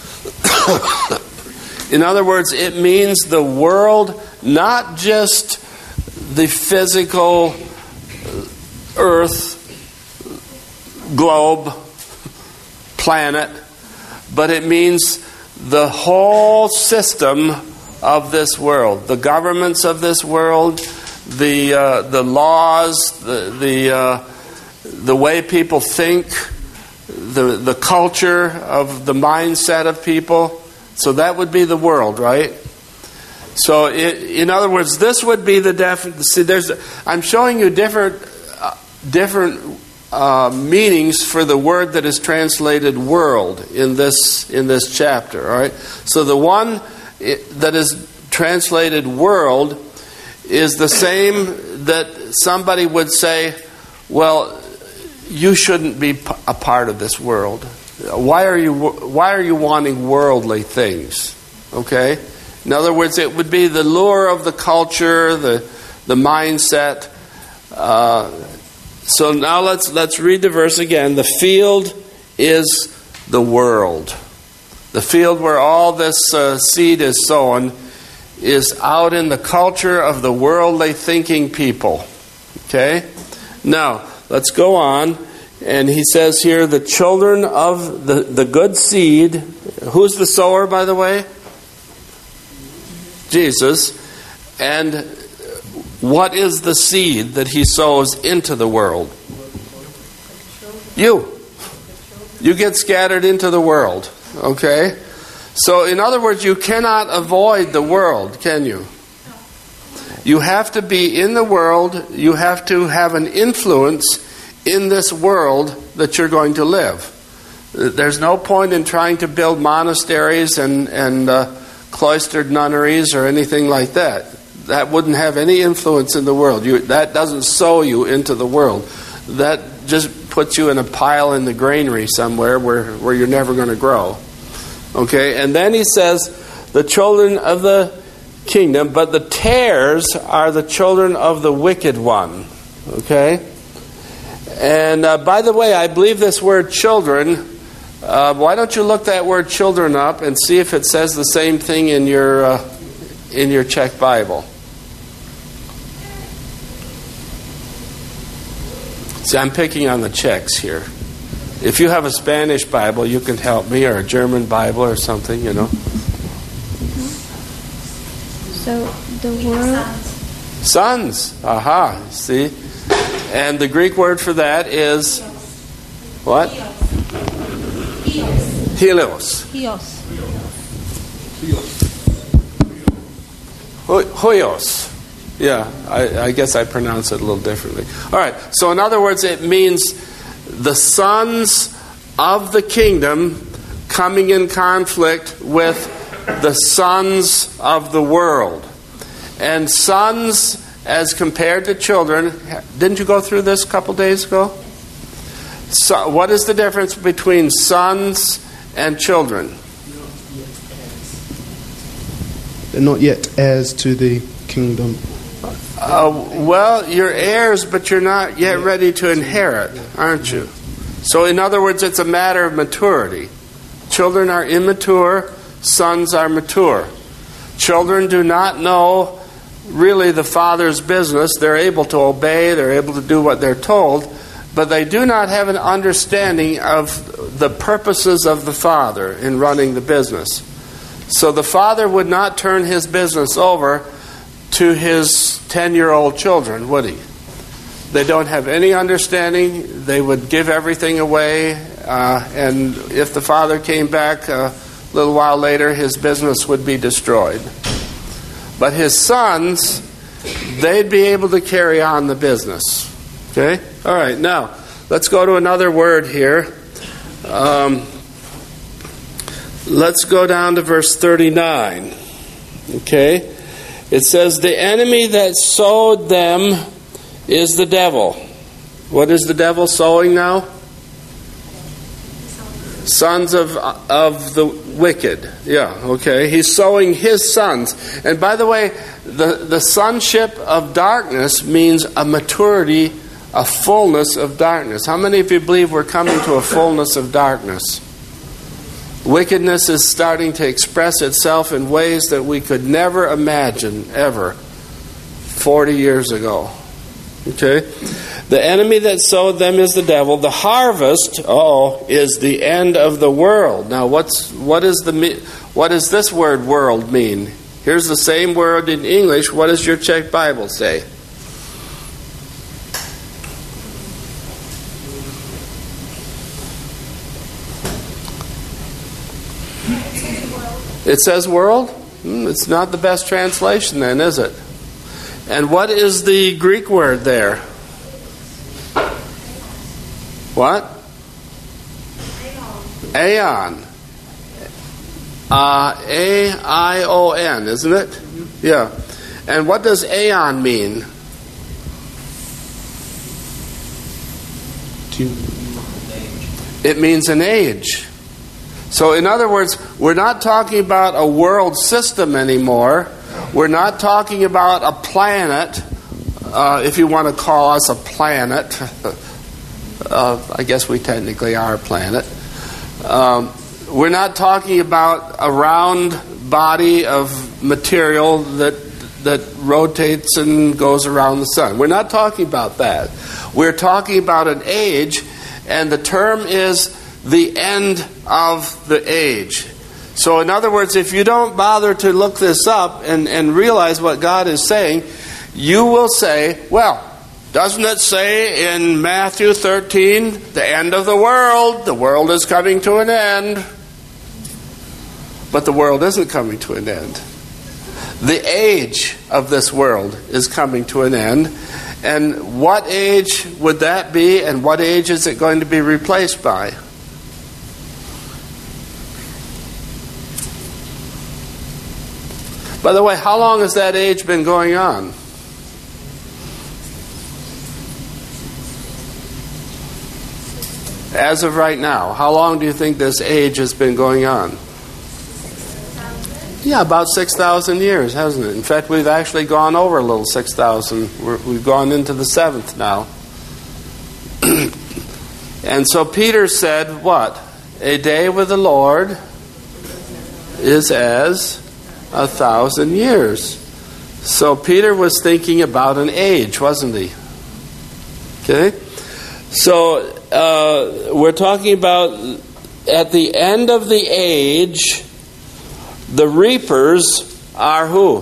In other words, it means the world, not just the physical earth, globe, planet, but it means the whole system of this world, the governments of this world, the laws, the way people think, the culture of the mindset of people. So that would be the world, right? So, in other words, this would be the definition. I'm showing you different meanings for the word that is translated "world" in this chapter. All right. So the one that is translated "world" is the same that somebody would say, "Well, you shouldn't be a part of this world. Why are you wanting worldly things? Okay? In other words, it would be the lure of the culture, the mindset. So now let's read the verse again. The field is the world. The field where all this seed is sown is out in the culture of the worldly thinking people. Okay? Now, let's go on. And he says here, the children of the good seed. Who's the sower, by the way? Jesus. And what is the seed that he sows into the world? You. You get scattered into the world. Okay? So, in other words, you cannot avoid the world, can you? You have to be in the world. You have to have an influence in this world that you're going to live. There's no point in trying to build monasteries and cloistered nunneries or anything like that. That wouldn't have any influence in the world. That doesn't sow you into the world. That just puts you in a pile in the granary somewhere where you're never going to grow. Okay, and then he says, the children of the kingdom, but the tares are the children of the wicked one. Okay? And by the way, I believe this word children, why don't you look that word children up and see if it says the same thing in your Czech Bible. See, I'm picking on the Czechs here. If you have a Spanish Bible, you can help me, or a German Bible or something, you know. So the word... Sons. Aha, see? And the Greek word for that is what? Helios. Hoios. Yeah, I guess I pronounce it a little differently. All right, so in other words, it means the sons of the kingdom coming in conflict with the sons of the world. And sons, as compared to children, didn't you go through this a couple days ago? So, what is the difference between sons and children? They're not yet heirs to the kingdom. Well, you're heirs, but you're not yet ready to inherit, aren't you? So, in other words, it's a matter of maturity. Children are immature, sons are mature. Children do not know really the father's business. They're able to obey, they're able to do what they're told, but they do not have an understanding of the purposes of the father in running the business. So the father would not turn his business over to his 10-year-old children, would he? They don't have any understanding. They would give everything away, and if the father came back a little while later, his business would be destroyed. But his sons, they'd be able to carry on the business. Okay? All right, now, let's go to another word here. Let's go down to verse 39. Okay? It says, the enemy that sowed them is the devil. What is the devil sowing now? Sons of the wicked. Yeah, okay. He's sowing his sons. And by the way, the sonship of darkness means a maturity, a fullness of darkness. How many of you believe we're coming to a fullness of darkness? Wickedness is starting to express itself in ways that we could never imagine ever 40 years ago. Okay? The enemy that sowed them is the devil. The harvest, is the end of the world. Now, what does this word world mean? Here's the same word in English. What does your Czech Bible say? It says world? It's not the best translation then, is it? And what is the Greek word there? What? Aeon. A-I-O-N, isn't it? Yeah. And what does aeon mean? It means an age. So in other words, we're not talking about a world system anymore. We're not talking about a planet, if you want to call us a planet. I guess we technically are a planet. We're not talking about a round body of material that rotates and goes around the sun. We're not talking about that. We're talking about an age, and the term is the end of the age. So in other words, if you don't bother to look this up and realize what God is saying, you will say, well, doesn't it say in Matthew 13, the end of the world is coming to an end? But the world isn't coming to an end. The age of this world is coming to an end. And what age would that be, and what age is it going to be replaced by? By the way, how long has that age been going on? As of right now, how long do you think this age has been going on? Yeah, about 6,000 years, hasn't it? In fact, we've actually gone over a little 6,000. We've gone into the 7th now. And so Peter said, what? A day with the Lord is as 1,000 years. So Peter was thinking about an age, wasn't he? Okay? So we're talking about at the end of the age, the reapers are who?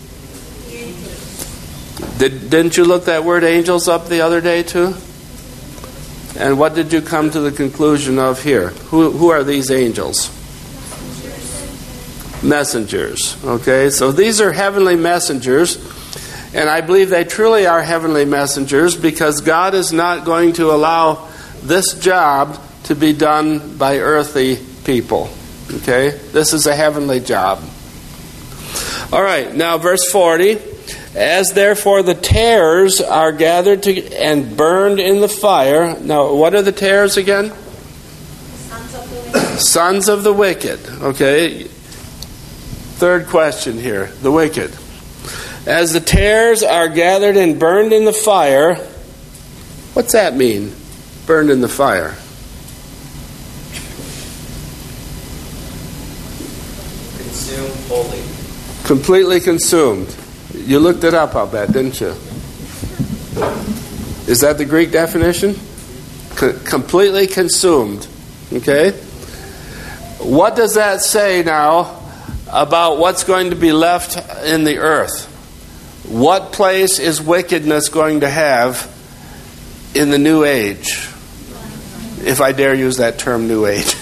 Didn't you look that word angels up the other day too? And what did you come to the conclusion of here? Who are these angels? Messengers. Okay, so these are heavenly messengers, and I believe they truly are heavenly messengers because God is not going to allow this job to be done by earthly people. Okay, this is a heavenly job. All right, now verse 40. As therefore the tares are gathered and burned in the fire. Now, what are the tares again? Sons of the wicked. Sons of the wicked. Okay. Third question here. The wicked. As the tares are gathered and burned in the fire. What's that mean? Burned in the fire. Consumed wholly. Completely consumed. You looked it up, I'll bet, didn't you? Is that the Greek definition? Completely consumed. Okay? What does that say now about what's going to be left in the earth? What place is wickedness going to have in the new age? If I dare use that term, new age.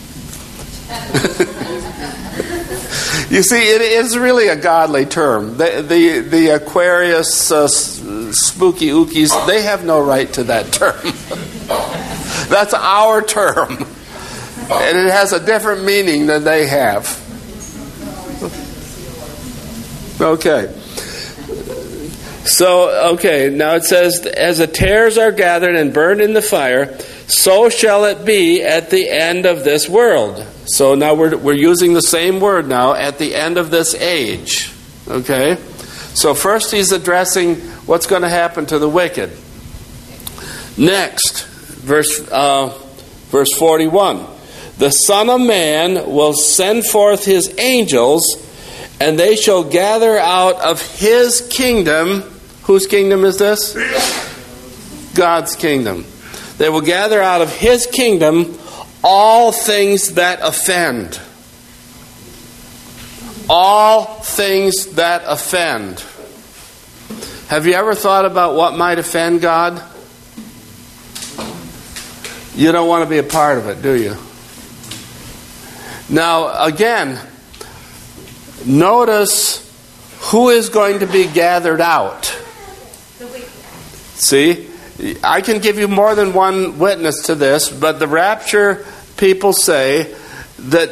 You see, it is really a godly term. The Aquarius spooky ookies, they have no right to that term. That's our term. And it has a different meaning than they have. Okay. So, now it says, as the tares are gathered and burned in the fire, so shall it be at the end of this world. So now we're using the same word now, at the end of this age. Okay? So first he's addressing what's going to happen to the wicked. Next, verse 41. The Son of Man will send forth his angels, and they shall gather out of his kingdom. Whose kingdom is this? God's kingdom. They will gather out of his kingdom all things that offend. All things that offend. Have you ever thought about what might offend God? You don't want to be a part of it, do you? Now, again, notice who is going to be gathered out. See? I can give you more than one witness to this, but the rapture people say that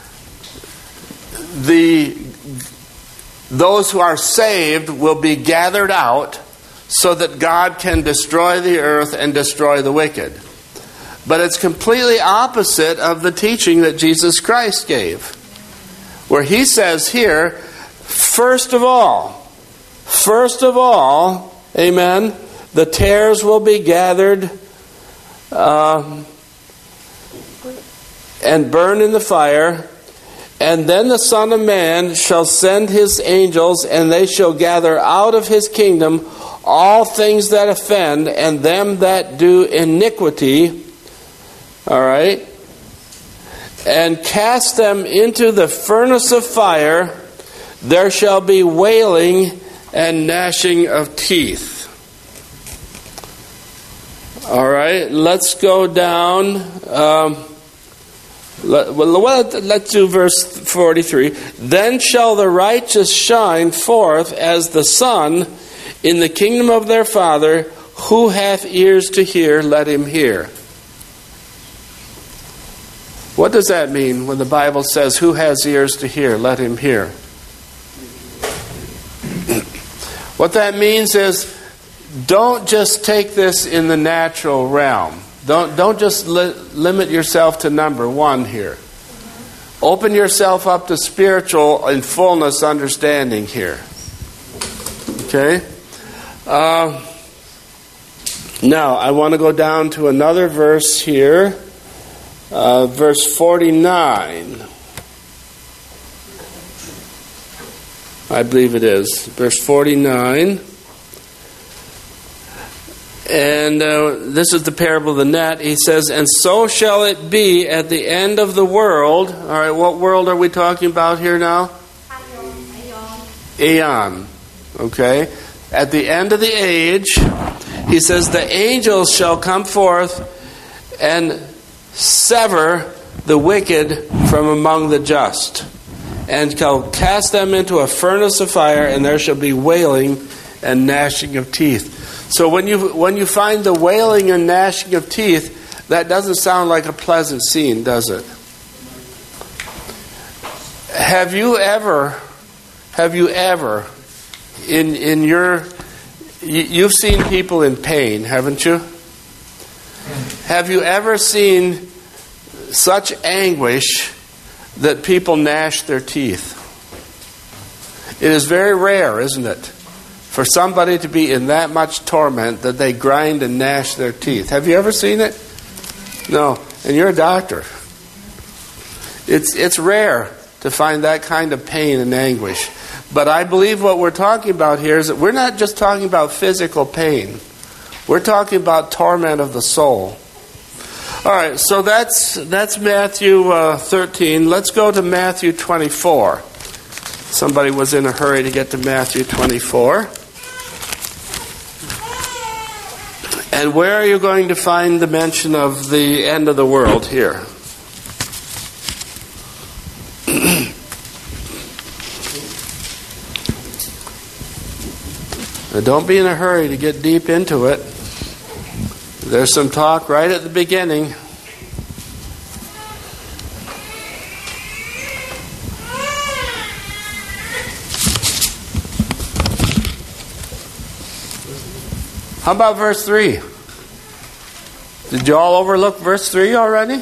those who are saved will be gathered out so that God can destroy the earth and destroy the wicked. But it's completely opposite of the teaching that Jesus Christ gave. Where he says here, first of all, amen, the tares will be gathered and burned in the fire, and then the Son of Man shall send his angels, and they shall gather out of his kingdom all things that offend, and them that do iniquity, all right, and cast them into the furnace of fire. There shall be wailing and gnashing of teeth. All right, let's go down. Let's do verse 43. Then shall the righteous shine forth as the sun in the kingdom of their Father. Who hath ears to hear, let him hear. What does that mean when the Bible says, who has ears to hear, let him hear? What that means is, don't just take this in the natural realm. Don't just limit yourself to number one here. Open yourself up to spiritual and fullness understanding here. Okay? Now, I want to go down to another verse here. Verse 49. I believe it is. Verse 49. And this is the parable of the net. He says, and so shall it be at the end of the world. All right, what world are we talking about here now? Aeon. Okay. At the end of the age, he says, the angels shall come forth and sever the wicked from among the just, and shall cast them into a furnace of fire, and there shall be wailing and gnashing of teeth. So when you find the wailing and gnashing of teeth, that doesn't sound like a pleasant scene, does it? Have you ever in your, you've seen people in pain, haven't you? Have you ever seen such anguish that people gnash their teeth? It is very rare, isn't it, for somebody to be in that much torment that they grind and gnash their teeth. Have you ever seen it? No. And you're a doctor. It's rare to find that kind of pain and anguish. But I believe what we're talking about here is that we're not just talking about physical pain. We're talking about torment of the soul. All right, so that's Matthew 13. Let's go to Matthew 24. Somebody was in a hurry to get to Matthew 24. And where are you going to find the mention of the end of the world here? Now, don't be in a hurry to get deep into it. There's some talk right at the beginning. How about verse 3? Did you all overlook verse 3 already?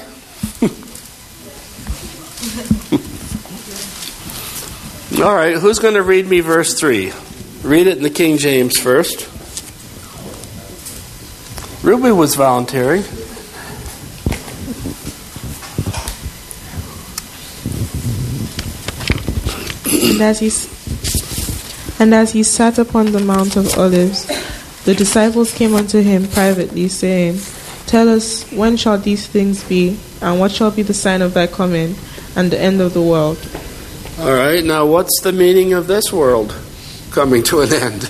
All right, who's going to read me verse 3? Read it in the King James first. Ruby was volunteering. And as he sat upon the Mount of Olives, the disciples came unto him privately, saying, Tell us, when shall these things be, and what shall be the sign of thy coming, and the end of the world? All right, now what's the meaning of this world coming to an end?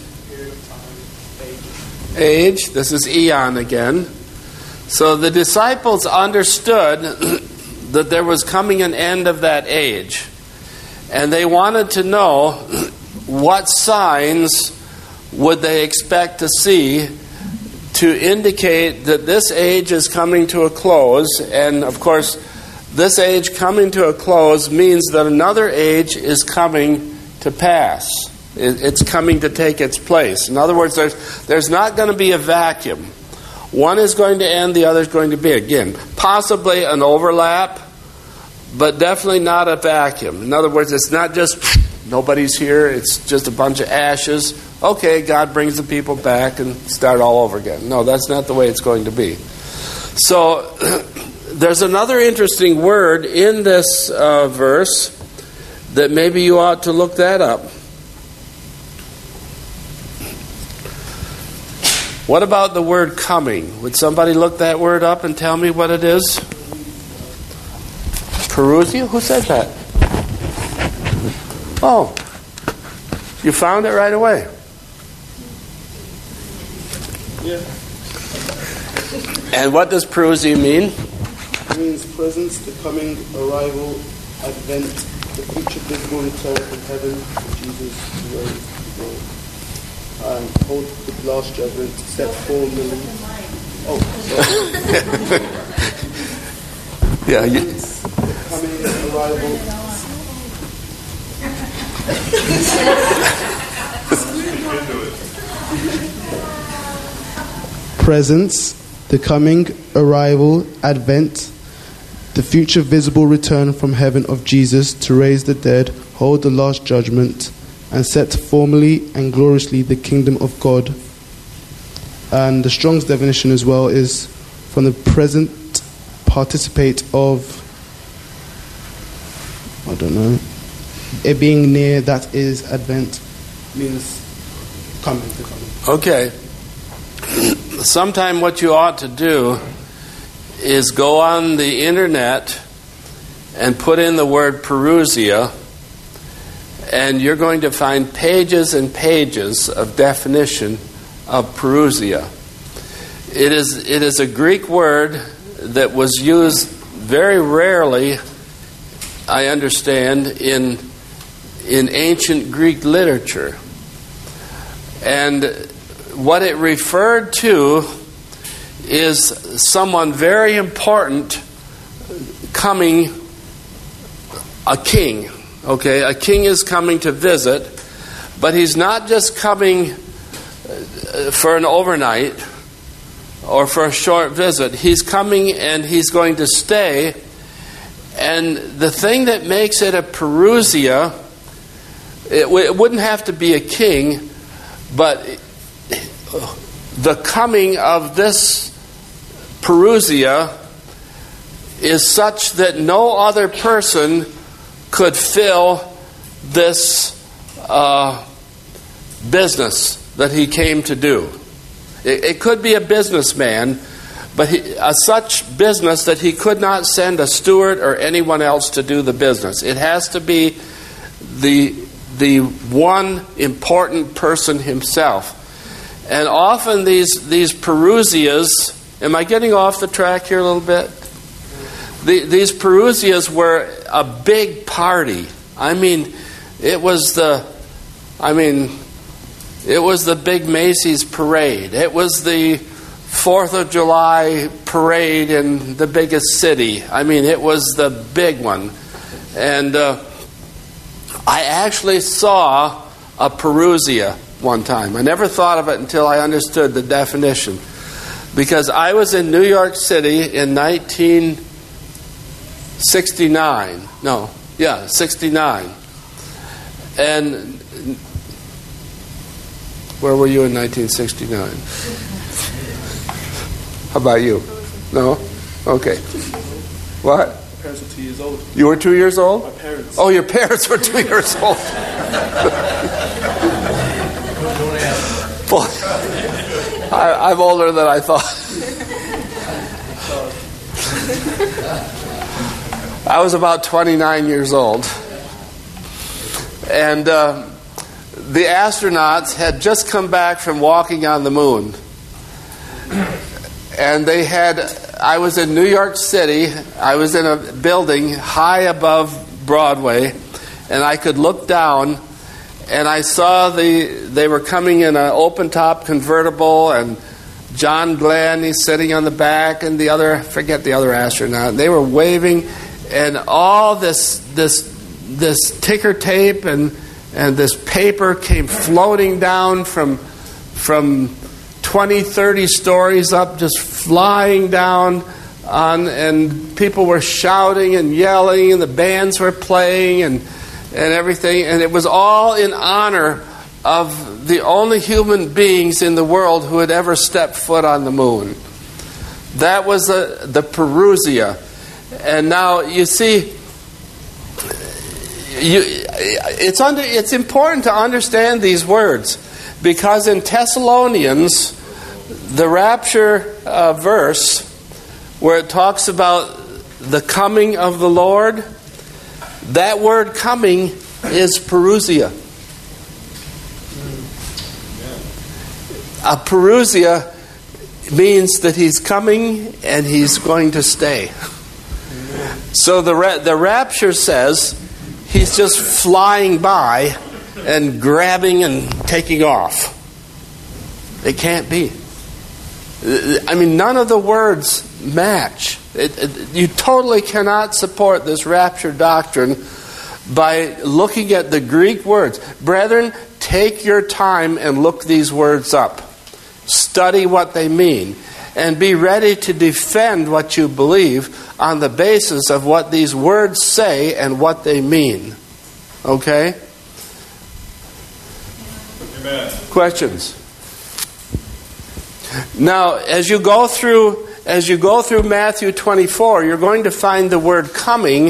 Age. This is eon again. So the disciples understood that there was coming an end of that age. And they wanted to know what signs would they expect to see to indicate that this age is coming to a close. And of course, this age coming to a close means that another age is coming to pass. It's coming to take its place. In other words, there's not going to be a vacuum. One is going to end, the other is going to be. Again, possibly an overlap, but definitely not a vacuum. In other words, it's not just nobody's here, it's just a bunch of ashes. Okay, God brings the people back and start all over again. No, that's not the way it's going to be. So, there's another interesting word in this verse that maybe you ought to look that up. What about the word coming? Would somebody look that word up and tell me what it is? Parousia? Who said that? Oh, you found it right away. Yeah. And what does parousia mean? It means presence, the coming, arrival, advent, the future visible return from heaven of Jesus to reign and hold the last judgment, set formally. Oh, sorry. Yeah, you. Coming, arrival. Presence, the coming, arrival, advent, the future visible return from heaven of Jesus to raise the dead, hold the last judgment, and set formally and gloriously the kingdom of God. And the Strong's definition as well is from the present participate of, I don't know, it being near, that is advent, means coming, to coming. Okay. Sometime what you ought to do is go on the internet and put in the word parousia, and you're going to find pages and pages of definition of parousia. It is a Greek word that was used very rarely, I understand, in ancient Greek literature. And what it referred to is someone very important coming, a king. Okay, a king is coming to visit, but he's not just coming for an overnight or for a short visit. He's coming and he's going to stay. And the thing that makes it a parousia, it wouldn't have to be a king, but the coming of this parousia is such that no other person could fill this business that he came to do. It could be a businessman, but such business that he could not send a steward or anyone else to do the business. It has to be the one important person himself. And often these parousias, am I getting off the track here a little bit? These parousias were a big party. I mean, it was the big Macy's parade. It was the 4th of July parade in the biggest city. I mean, it was the big one. And I actually saw a parousia one time. I never thought of it until I understood the definition. Because I was in New York City in 1969. 69. And where were you in 1969? How about you? No? Okay. What? My parents were 2 years old. You were 2 years old? My parents. Oh, your parents were 2 years old. Boy, I'm older than I thought. I was about 29 years old. And the astronauts had just come back from walking on the moon. And I was in New York City. I was in a building high above Broadway. And I could look down. And I saw they were coming in an open-top convertible. And John Glenn, he's sitting on the back. And I forget the other astronaut. They were waving. And all this ticker tape and this paper came floating down from 20, 30 stories up, just flying down and people were shouting and yelling, and the bands were playing and everything, and it was all in honor of the only human beings in the world who had ever stepped foot on the moon. That was the Parousia. And now you see, it's important to understand these words, because in Thessalonians, the rapture verse where it talks about the coming of the Lord, that word coming is Parousia. A Parousia means that he's coming and he's going to stay. So the rapture says he's just flying by and grabbing and taking off. It can't be. I mean, none of the words match. You totally cannot support this rapture doctrine by looking at the Greek words. Brethren, take your time and look these words up. Study what they mean. And be ready to defend what you believe on the basis of what these words say and what they mean. Okay? Amen. Questions? Now, as you go through Matthew 24, you're going to find the word coming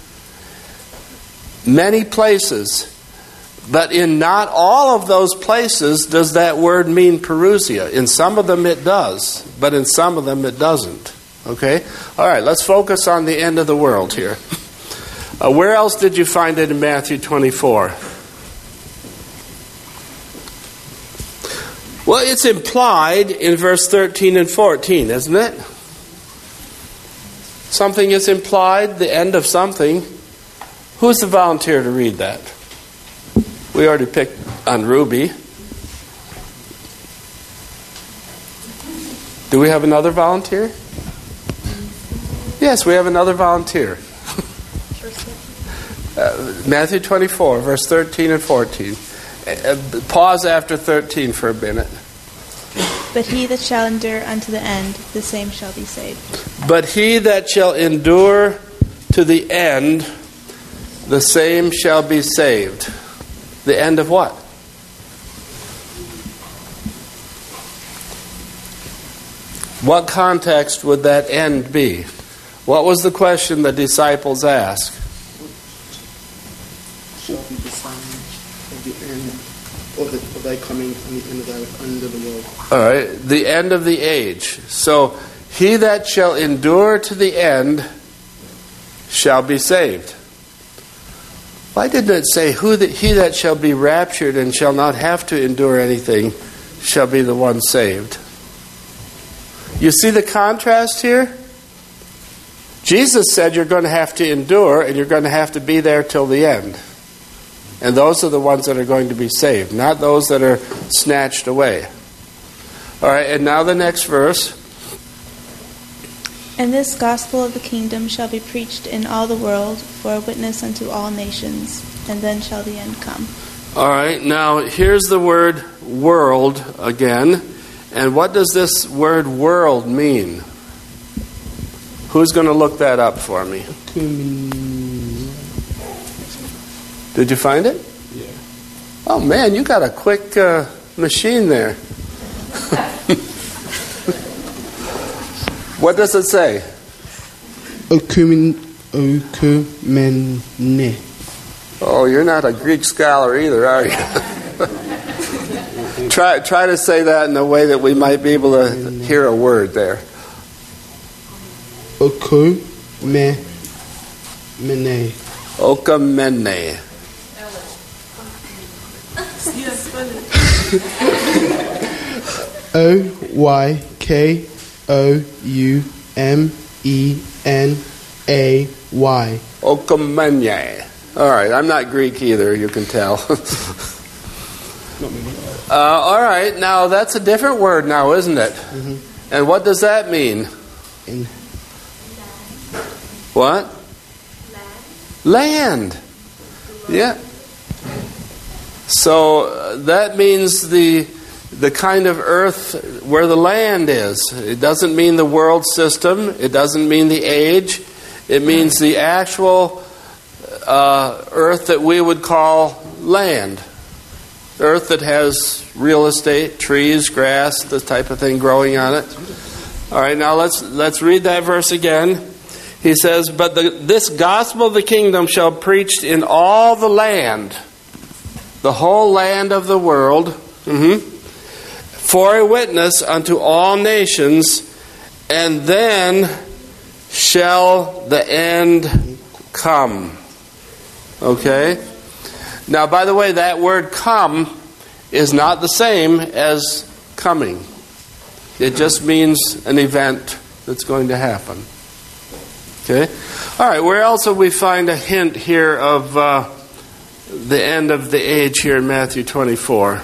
many places. But in not all of those places does that word mean Parousia. In some of them it does, but in some of them it doesn't. Okay? All right, let's focus on the end of the world here. Where else did you find it in Matthew 24? Well, it's implied in verse 13 and 14, isn't it? Something is implied, the end of something. Who's the volunteer to read that? We already picked on Ruby. Do we have another volunteer? Yes, we have another volunteer. Matthew 24, verse 13 and 14. Pause after 13 for a minute. But he that shall endure unto the end, the same shall be saved. But he that shall endure to the end, the same shall be saved. The end of what? What context would that end be? What was the question the disciples asked? Shall be the sign of the end of thy coming and the end of thy end of the world. All right, the end of the age. So, he that shall endure to the end shall be saved. Why didn't it say, he that shall be raptured and shall not have to endure anything shall be the one saved? You see the contrast here? Jesus said you're going to have to endure and you're going to have to be there till the end. And those are the ones that are going to be saved, not those that are snatched away. All right, and now the next verse. And this gospel of the kingdom shall be preached in all the world for a witness unto all nations, and then shall the end come. All right, now here's the word world again. And what does this word world mean? Who's going to look that up for me? Did you find it? Yeah. Oh man, you got a quick machine there. What does it say? Okumene. Oh, you're not a Greek scholar either, are you? Try to say that in a way that we might be able to hear a word there. Okumene. Okumene. Oykumenay. Okumene. All right, I'm not Greek either, you can tell. All right, now that's a different word now, isn't it? Mm-hmm. And what does that mean? What? Land. Yeah. So that means the the kind of earth where the land is. It doesn't mean the world system. It doesn't mean the age. It means the actual earth that we would call land. Earth that has real estate, trees, grass, this type of thing growing on it. All right, now let's read that verse again. He says, "But this gospel of the kingdom shall be preached in all the land," the whole land of the world, "for a witness unto all nations, and then shall the end come." Okay? Now, by the way, that word "come" is not the same as coming. It just means an event that's going to happen. Okay? All right, where else will we find a hint here of the end of the age here in Matthew 24?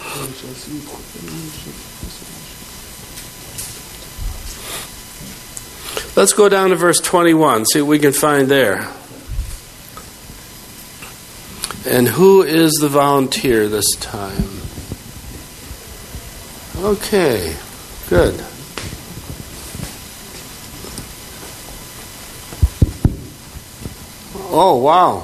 Let's go down to verse 21, see what we can find there. And who is the volunteer this time? Okay, good. Oh, wow.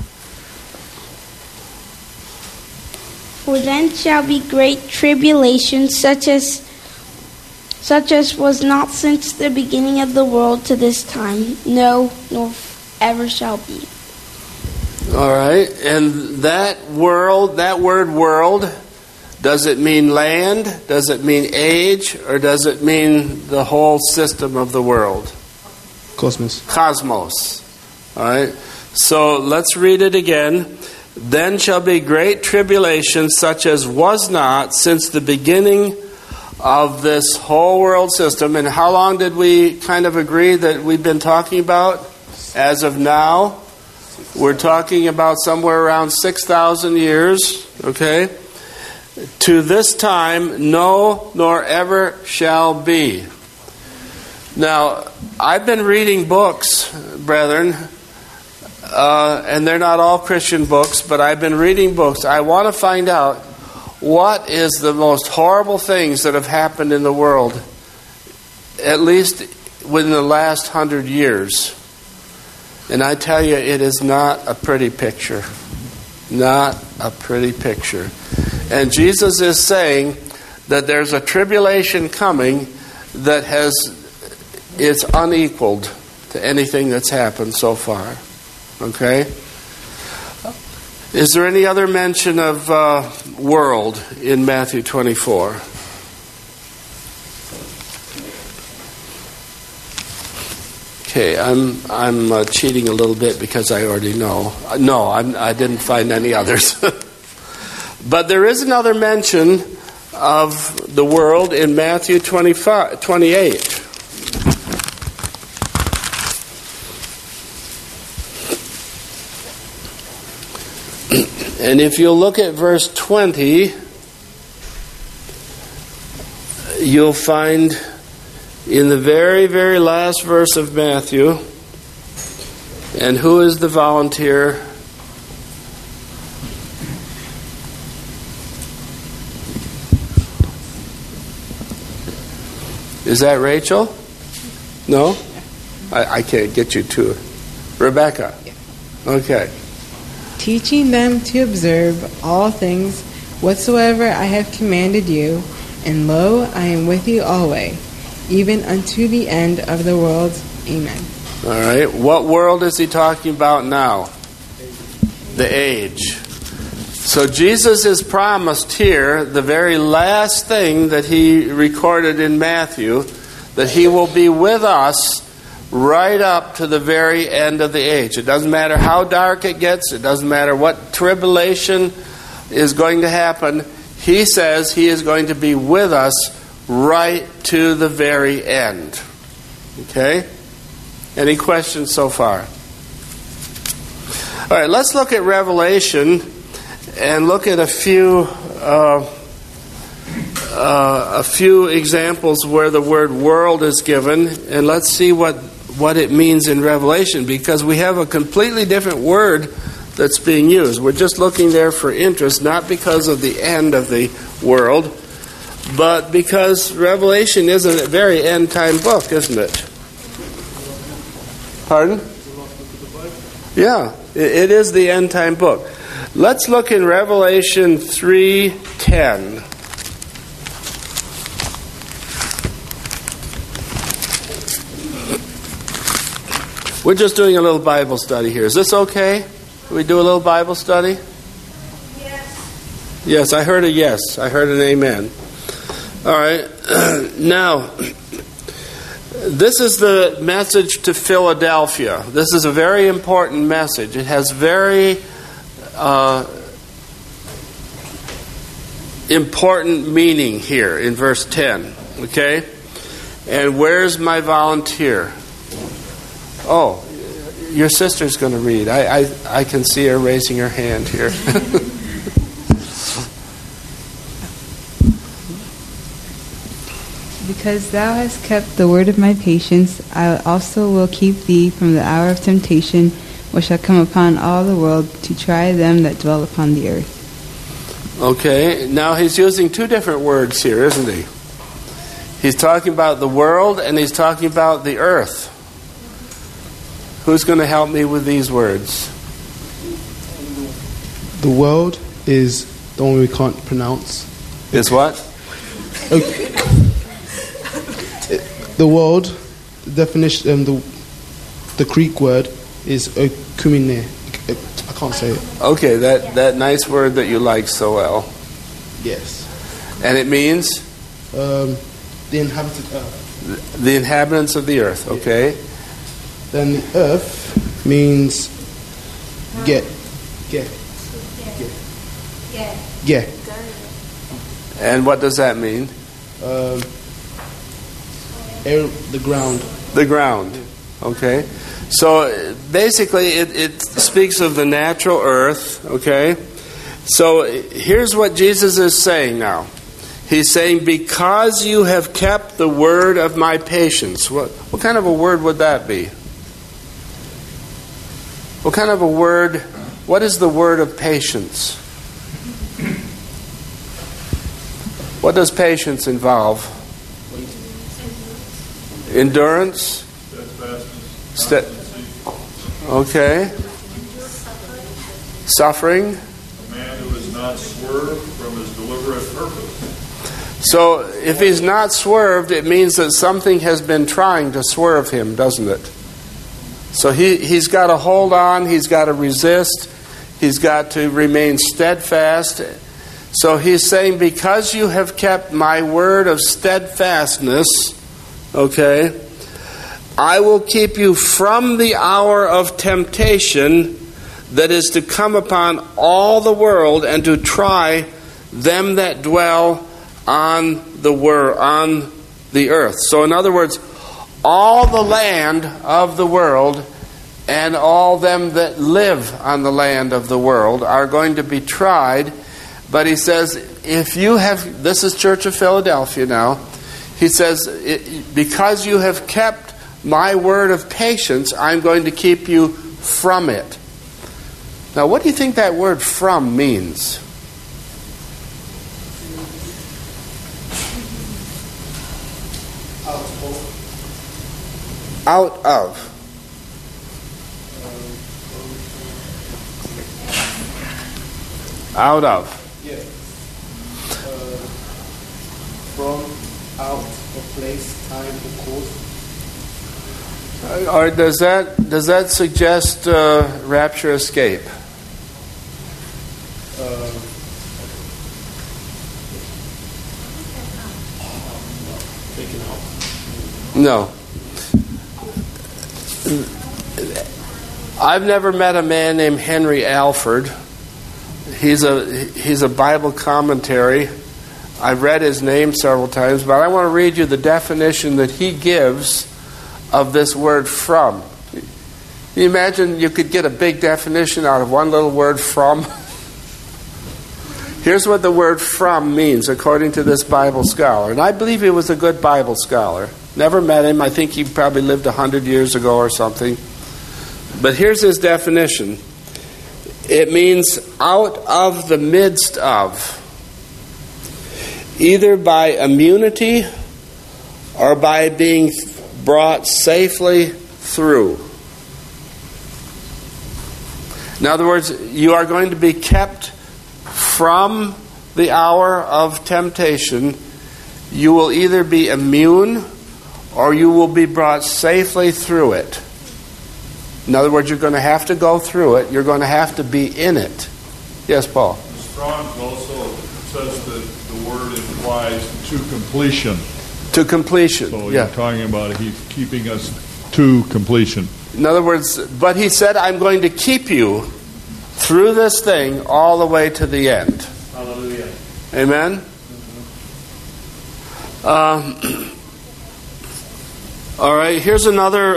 For then shall be great tribulation, such as was not since the beginning of the world to this time, no, nor ever shall be. All right, and that word world, does it mean land? Does it mean age? Or does it mean the whole system of the world? Cosmos. Cosmos. All right, so let's read it again. Then shall be great tribulation, such as was not since the beginning of this whole world system. And how long did we kind of agree that we've been talking about? As of now, we're talking about somewhere around 6,000 years, okay? To this time, no, nor ever shall be. Now, I've been reading books, brethren, and they're not all Christian books, but I've been reading books. I want to find out what is the most horrible things that have happened in the world, at least within the last 100 years. And I tell you, it is not a pretty picture. Not a pretty picture. And Jesus is saying that there's a tribulation coming that is unequaled to anything that's happened so far. Okay? Is there any other mention of world in Matthew 24? Okay, I'm cheating a little bit because I already know. No, I didn't find any others. But there is another mention of the world in Matthew 28. And if you look at verse 20, you'll find in the very, very last verse of Matthew, and who is the volunteer? Is that Rachel? No? I can't get you to it. Rebecca? Okay. Teaching them to observe all things whatsoever I have commanded you, and lo, I am with you always, even unto the end of the world. Amen. All right. What world is he talking about now? The age. So Jesus is promised here, the very last thing that he recorded in Matthew, that he will be with us right up to the very end of the age. It doesn't matter how dark it gets. It doesn't matter what tribulation is going to happen. He says he is going to be with us right to the very end. Okay? Any questions so far? All right, let's look at Revelation and look at a few examples where the word world is given, and let's see what it means in Revelation, because we have a completely different word that's being used. We're just looking there for interest, not because of the end of the world, but because Revelation is a very end-time book, isn't it? Pardon? Yeah, it is the end-time book. Let's look in Revelation 3:10. We're just doing a little Bible study here. Is this okay? Can we do a little Bible study? Yes. Yes, I heard a yes. I heard an amen. All right. Now, this is the message to Philadelphia. This is a very important message. It has very important meaning here in verse 10. Okay? And where's my volunteer? Oh, your sister's going to read. I can see her raising her hand here. Because thou hast kept the word of my patience, I also will keep thee from the hour of temptation, which shall come upon all the world, to try them that dwell upon the earth. Okay, now he's using two different words here, isn't he? He's talking about the world and he's talking about the earth. Who's going to help me with these words? The world is the one we can't pronounce. Is what? Okay. The world, the definition, the Greek word is oikoumene. I can't say it. Okay, that nice word that you like so well. Yes. And it means? The inhabited earth. The inhabitants of the earth, okay. Then the earth means get. And what does that mean? The ground. The ground. Okay. So basically it speaks of the natural earth, okay? So here's what Jesus is saying now. He's saying, because you have kept the word of my patience. What kind of a word would that be? What kind of a word? What is the word of patience? What does patience involve? Endurance? Okay. Suffering? A man who is not swerved from his deliberate purpose. So if he's not swerved, it means that something has been trying to swerve him, doesn't it? So he's got to hold on, he's got to resist, he's got to remain steadfast. So he's saying, because you have kept my word of steadfastness, okay, I will keep you from the hour of temptation that is to come upon all the world, and to try them that dwell on the earth. So in other words, all the land of the world and all them that live on the land of the world are going to be tried. But he says, if you have, this is Church of Philadelphia now, he says, because you have kept my word of patience, I'm going to keep you from it. Now, what do you think that word from means? Out of. Out of. Yeah. From, out of place, time, or course. Or does that suggest rapture escape? No. I've never met a man named Henry Alford. He's a Bible commentary. I've read his name several times, but I want to read you the definition that he gives of this word from. Can you imagine you could get a big definition out of one little word, from? Here's what the word from means according to this Bible scholar. And I believe he was a good Bible scholar. Never met him. I think he probably lived 100 years ago or something. But here's his definition. It means out of the midst of. either by immunity or by being brought safely through. In other words, you are going to be kept from the hour of temptation. You will either be immune or you will be brought safely through it. In other words, you're going to have to go through it. You're going to have to be in it. Yes, Paul? Strong's also says that the word implies to completion. To completion, So yeah. you're talking about He's keeping us to completion. In other words, but He said, I'm going to keep you through this thing all the way to the end. Hallelujah. Amen? All right, here's another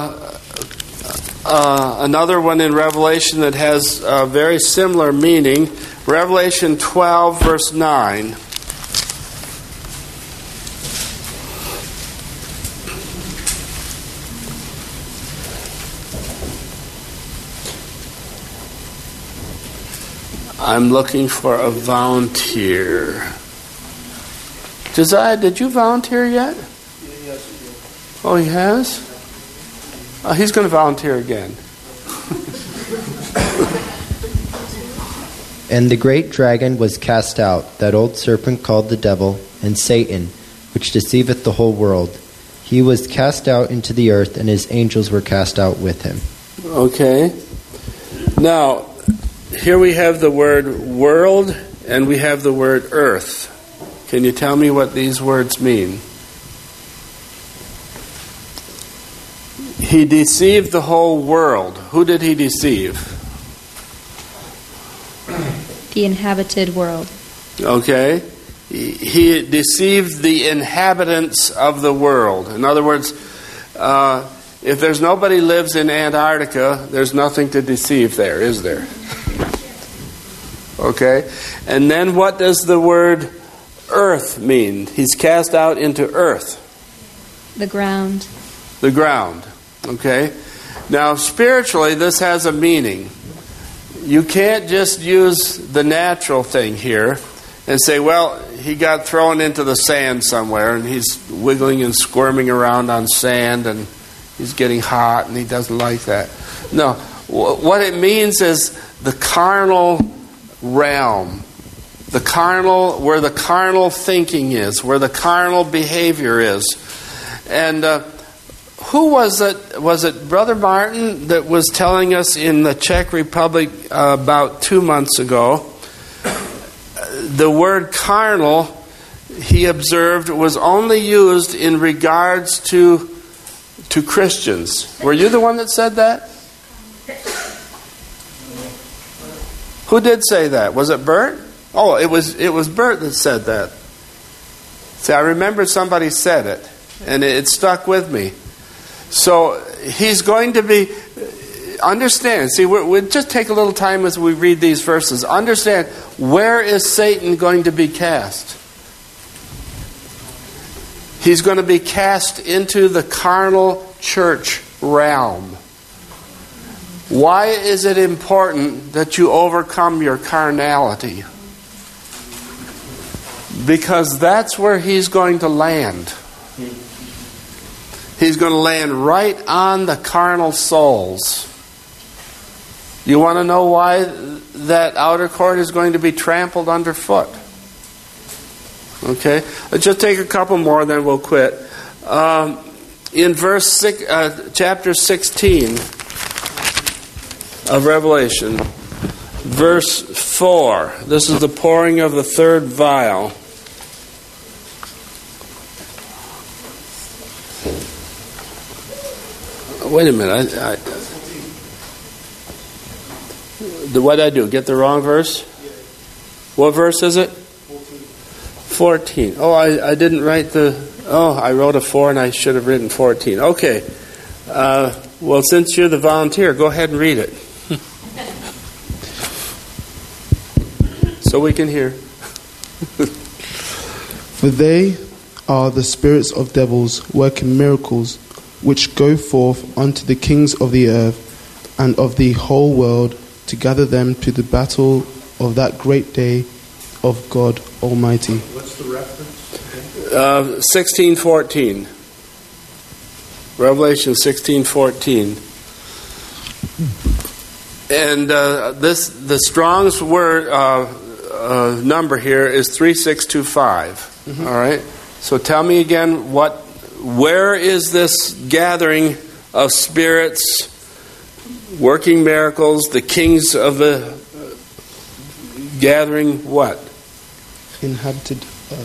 one in Revelation that has a very similar meaning. Revelation 12, verse 9. I'm looking for a volunteer. Josiah, did you volunteer yet? Oh, he has? He's going to volunteer again. And the great dragon was cast out, that old serpent called the devil, and Satan, which deceiveth the whole world. He was cast out into the earth, and his angels were cast out with him. Okay. Now, here we have the word world, and we have the word earth. Can you tell me what these words mean? He deceived the whole world. Who did he deceive? The inhabited world. Okay. He deceived the inhabitants of the world. In other words, if there's nobody lives in Antarctica, there's nothing to deceive there, is there? Okay. And then what does the word earth mean? He's cast out into earth. The ground. The ground. Okay. Now, spiritually, this has a meaning. You can't just use the natural thing here and say, well, he got thrown into the sand somewhere and he's wiggling and squirming around on sand and he's getting hot and he doesn't like that. No. What it means is the carnal realm. The carnal, where the carnal thinking is, where the carnal behavior is. And who was it? Was it Brother Martin that was telling us in the Czech Republic about 2 months ago? The word carnal, he observed, was only used in regards to Christians. Were you the one that said that? Who did say that? Was it Bert? Oh, it was Bert that said that. See, I remember somebody said it, and it stuck with me. So he's going to be, understand, see, we'll just take a little time as we read these verses. Understand, where is Satan going to be cast? He's going to be cast into the carnal church realm. Why is it important that you overcome your carnality? Because that's where he's going to land. He's going to land right on the carnal souls. You want to know why that outer court is going to be trampled underfoot? Okay, let's just take a couple more, then we'll quit. In chapter 16 of Revelation, verse 4. This is the pouring of the third vial. Wait a minute. What did I do? Get the wrong verse? What verse is it? 14. Oh, I didn't write I wrote a 4 and I should have written 14. Okay. Well, since you're the volunteer, go ahead and read it. So we can hear. For they are the spirits of devils working miracles, which go forth unto the kings of the earth and of the whole world, to gather them to the battle of that great day of God Almighty. What's What's the reference? 16:14. Revelation 16:14. And the Strong's word number here is 3625. All right. So tell me again, where is this gathering of spirits, working miracles, the kings of the gathering? What? Inhabited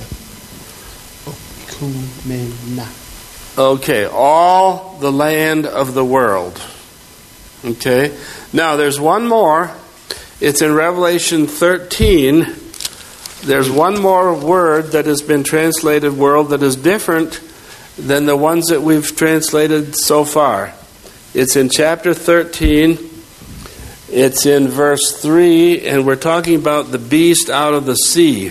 Okay, all the land of the world. Okay. Now there's one more. It's in Revelation 13. There's one more word that has been translated world that is different than the ones that we've translated so far. It's in chapter 13. It's in verse 3, and we're talking about the beast out of the sea.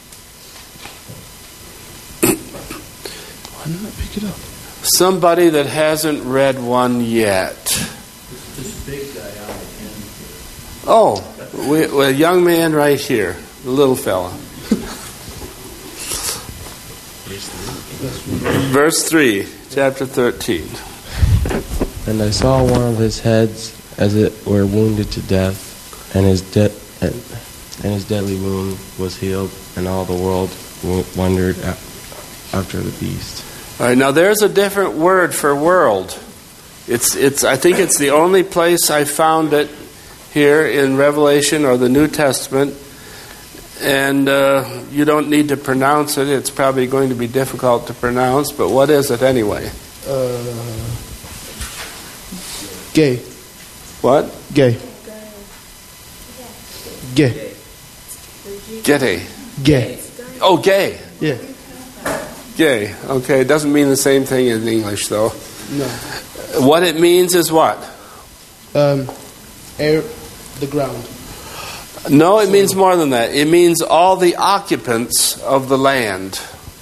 Why not pick it up? Somebody that hasn't read one yet. This big guy on the end. Oh, a young man right here, the little fella. Verse 3, chapter 13. And I saw one of his heads as it were wounded to death, and his deadly wound was healed, and all the world wondered after the beast. All right, now there's a different word for world. It's. I think it's the only place I found it here in Revelation or the New Testament. And you don't need to pronounce it. It's probably going to be difficult to pronounce, but what is it anyway? Gay. What? Gay. Gay. Gete. Gay. Oh, gay. Yeah. Gay. Okay, it doesn't mean the same thing in English, though. No. What it means is what? Air, the ground. No, it means more than that. It means all the occupants of the land.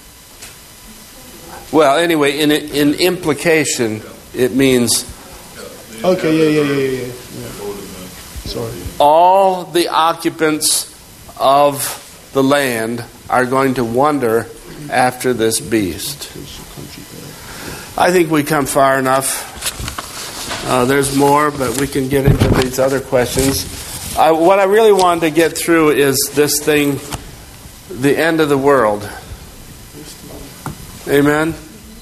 Well, anyway, in implication, it means... Okay, yeah. Sorry. All the occupants of the land are going to wonder after this beast. I think we come far enough. There's more, but we can get into these other questions. What I really wanted to get through is this thing, the end of the world. Amen?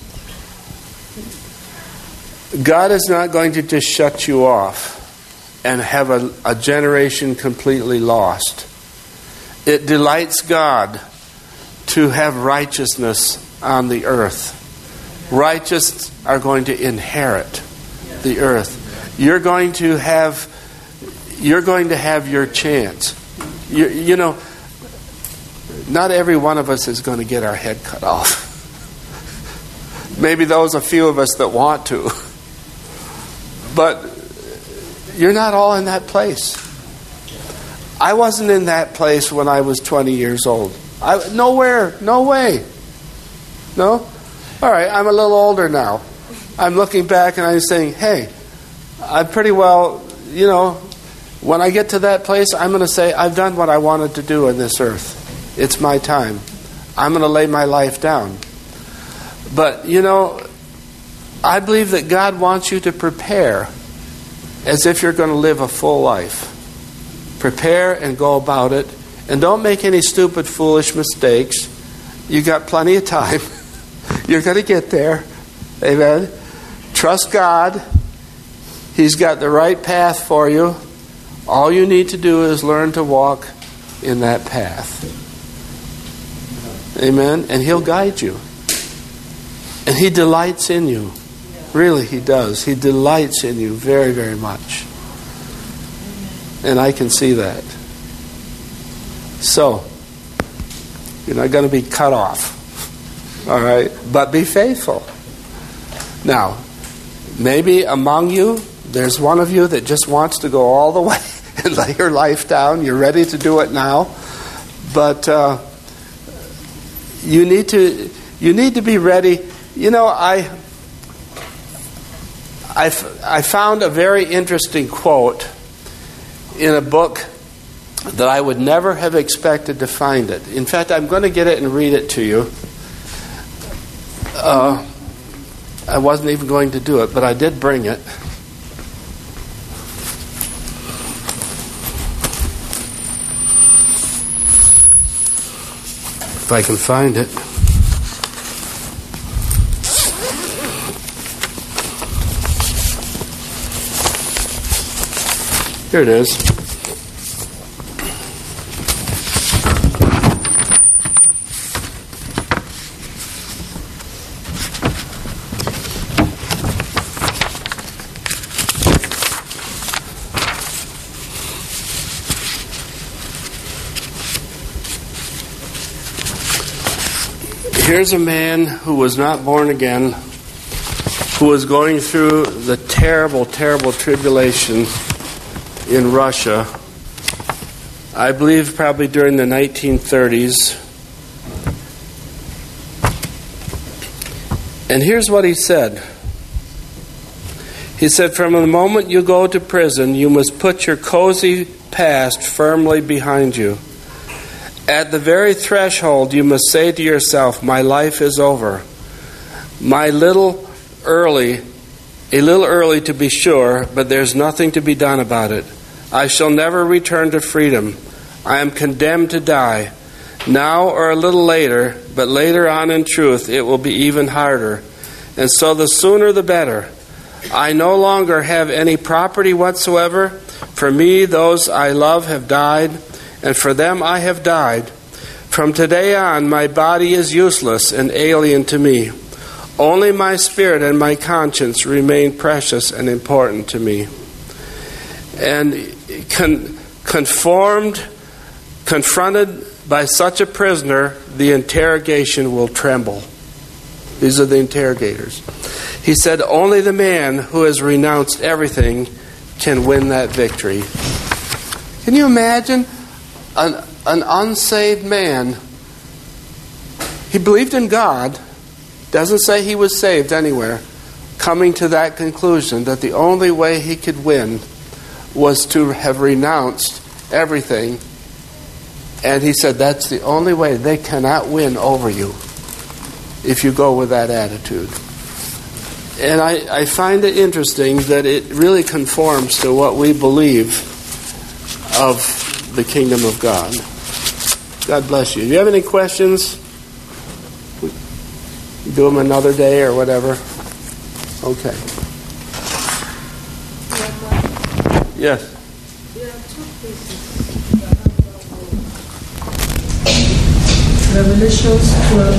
God is not going to just shut you off and have a generation completely lost. It delights God to have righteousness on the earth. Righteous are going to inherit the earth. You're going to have your chance. You know, not every one of us is going to get our head cut off. Maybe those a few of us that want to. But you're not all in that place. I wasn't in that place when I was 20 years old. Nowhere, no way. No? All right, I'm a little older now. I'm looking back and I'm saying, hey, I'm pretty well, you know, when I get to that place, I'm going to say, I've done what I wanted to do on this earth. It's my time. I'm going to lay my life down. But, you know, I believe that God wants you to prepare as if you're going to live a full life. Prepare and go about it. And don't make any stupid, foolish mistakes. You got plenty of time. You're going to get there. Amen. Trust God. He's got the right path for you. All you need to do is learn to walk in that path. Amen. And He'll guide you. And He delights in you. Really, He does. He delights in you very, very much. And I can see that. So, you're not going to be cut off. All right? But be faithful. Now, maybe among you, there's one of you that just wants to go all the way and lay your life down. You're ready to do it now. But you need to be ready. You know, I found a very interesting quote in a book that I would never have expected to find it. In fact, I'm going to get it and read it to you. I wasn't even going to do it, but I did bring it. If I can find it. Here it is. Here's a man who was not born again, who was going through the terrible, terrible tribulation in Russia, I believe probably during the 1930s. And here's what he said. He said, from the moment you go to prison, you must put your cozy past firmly behind you. At the very threshold, you must say to yourself, my life is over. A little early to be sure, but there's nothing to be done about it. I shall never return to freedom. I am condemned to die. Now or a little later, but later on in truth, it will be even harder. And so the sooner the better. I no longer have any property whatsoever. For me, those I love have died, and for them I have died. From today on, my body is useless and alien to me. Only my spirit and my conscience remain precious and important to me. And confronted by such a prisoner, the interrogation will tremble. These are the interrogators. He said, only the man who has renounced everything can win that victory. Can you imagine an unsaved man? He believed in God, doesn't say he was saved anywhere, coming to that conclusion that the only way he could win was to have renounced everything. And he said that's the only way. They cannot win over you if you go with that attitude. And I find it interesting that it really conforms to what we believe of the kingdom of God. God bless you. Do you have any questions? Do them another day or whatever? Okay. Yes. There are two places. Revelations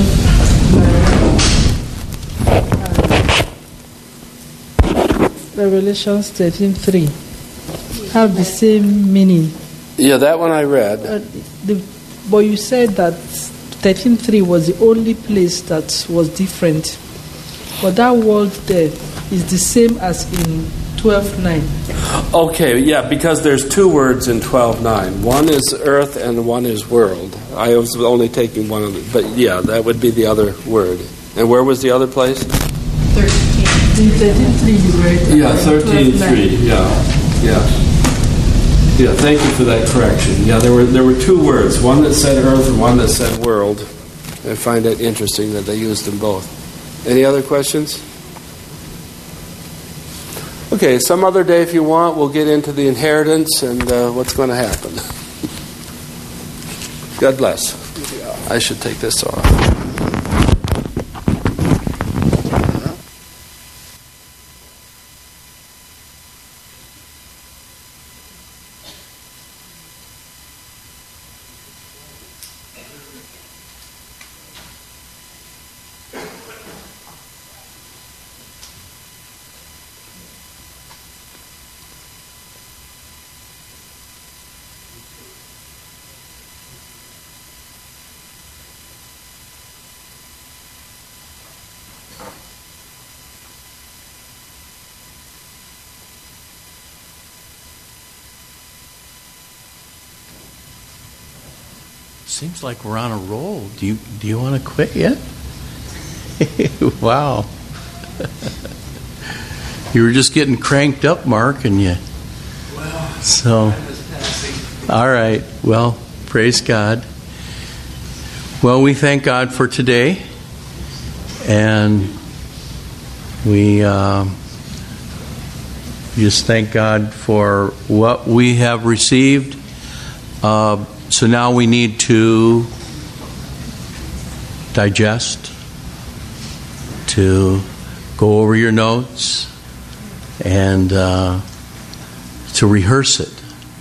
12, Revelations 13:3 have the same meaning. Yeah, that one I read. But you said that 13:3 was the only place that was different. But that word there is the same as in 12:9. Okay, yeah, because there's two words in 12:9. One is earth and one is world. I was only taking one of them. But yeah, that would be the other word. And where was the other place? 13:3 you read. Yeah, 13:3. Yeah. Yeah, thank you for that correction. Yeah, there were two words, one that said earth and one that said world. I find it interesting that they used them both. Any other questions? Okay, some other day if you want, we'll get into the inheritance and what's going to happen. God bless. I should take this off. Seems like we're on a roll. Do you want to quit yet? Wow. You were just getting cranked up, Mark, and you. Well, so. All right. Well, praise God. Well, we thank God for today. And we just thank God for what we have received. So now we need to digest, to go over your notes, and to rehearse it,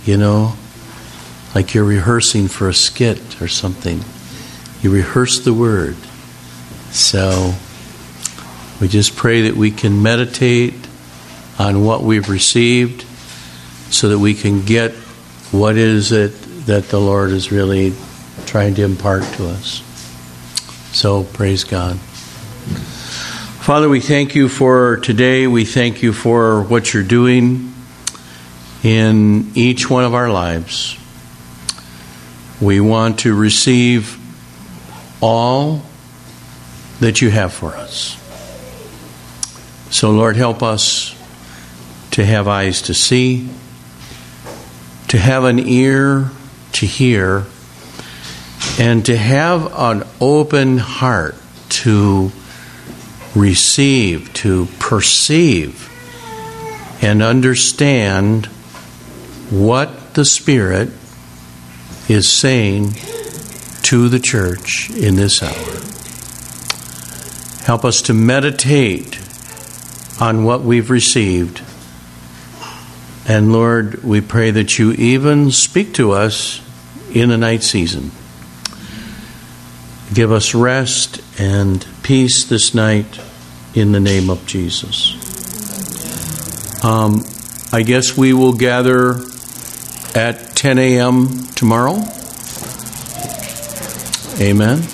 like you're rehearsing for a skit or something. You rehearse the word. So we just pray that we can meditate on what we've received so that we can get what is it that the Lord is really trying to impart to us. So praise God. Father, we thank you for today. We thank you for what you're doing in each one of our lives. We want to receive all that you have for us. So, Lord, help us to have eyes to see, to have an ear to hear, and to have an open heart to receive, to perceive, and understand what the Spirit is saying to the church in this hour. Help us to meditate on what we've received. And Lord, we pray that you even speak to us in the night season. Give us rest and peace this night in the name of Jesus. I guess we will gather at 10 a.m. tomorrow. Amen.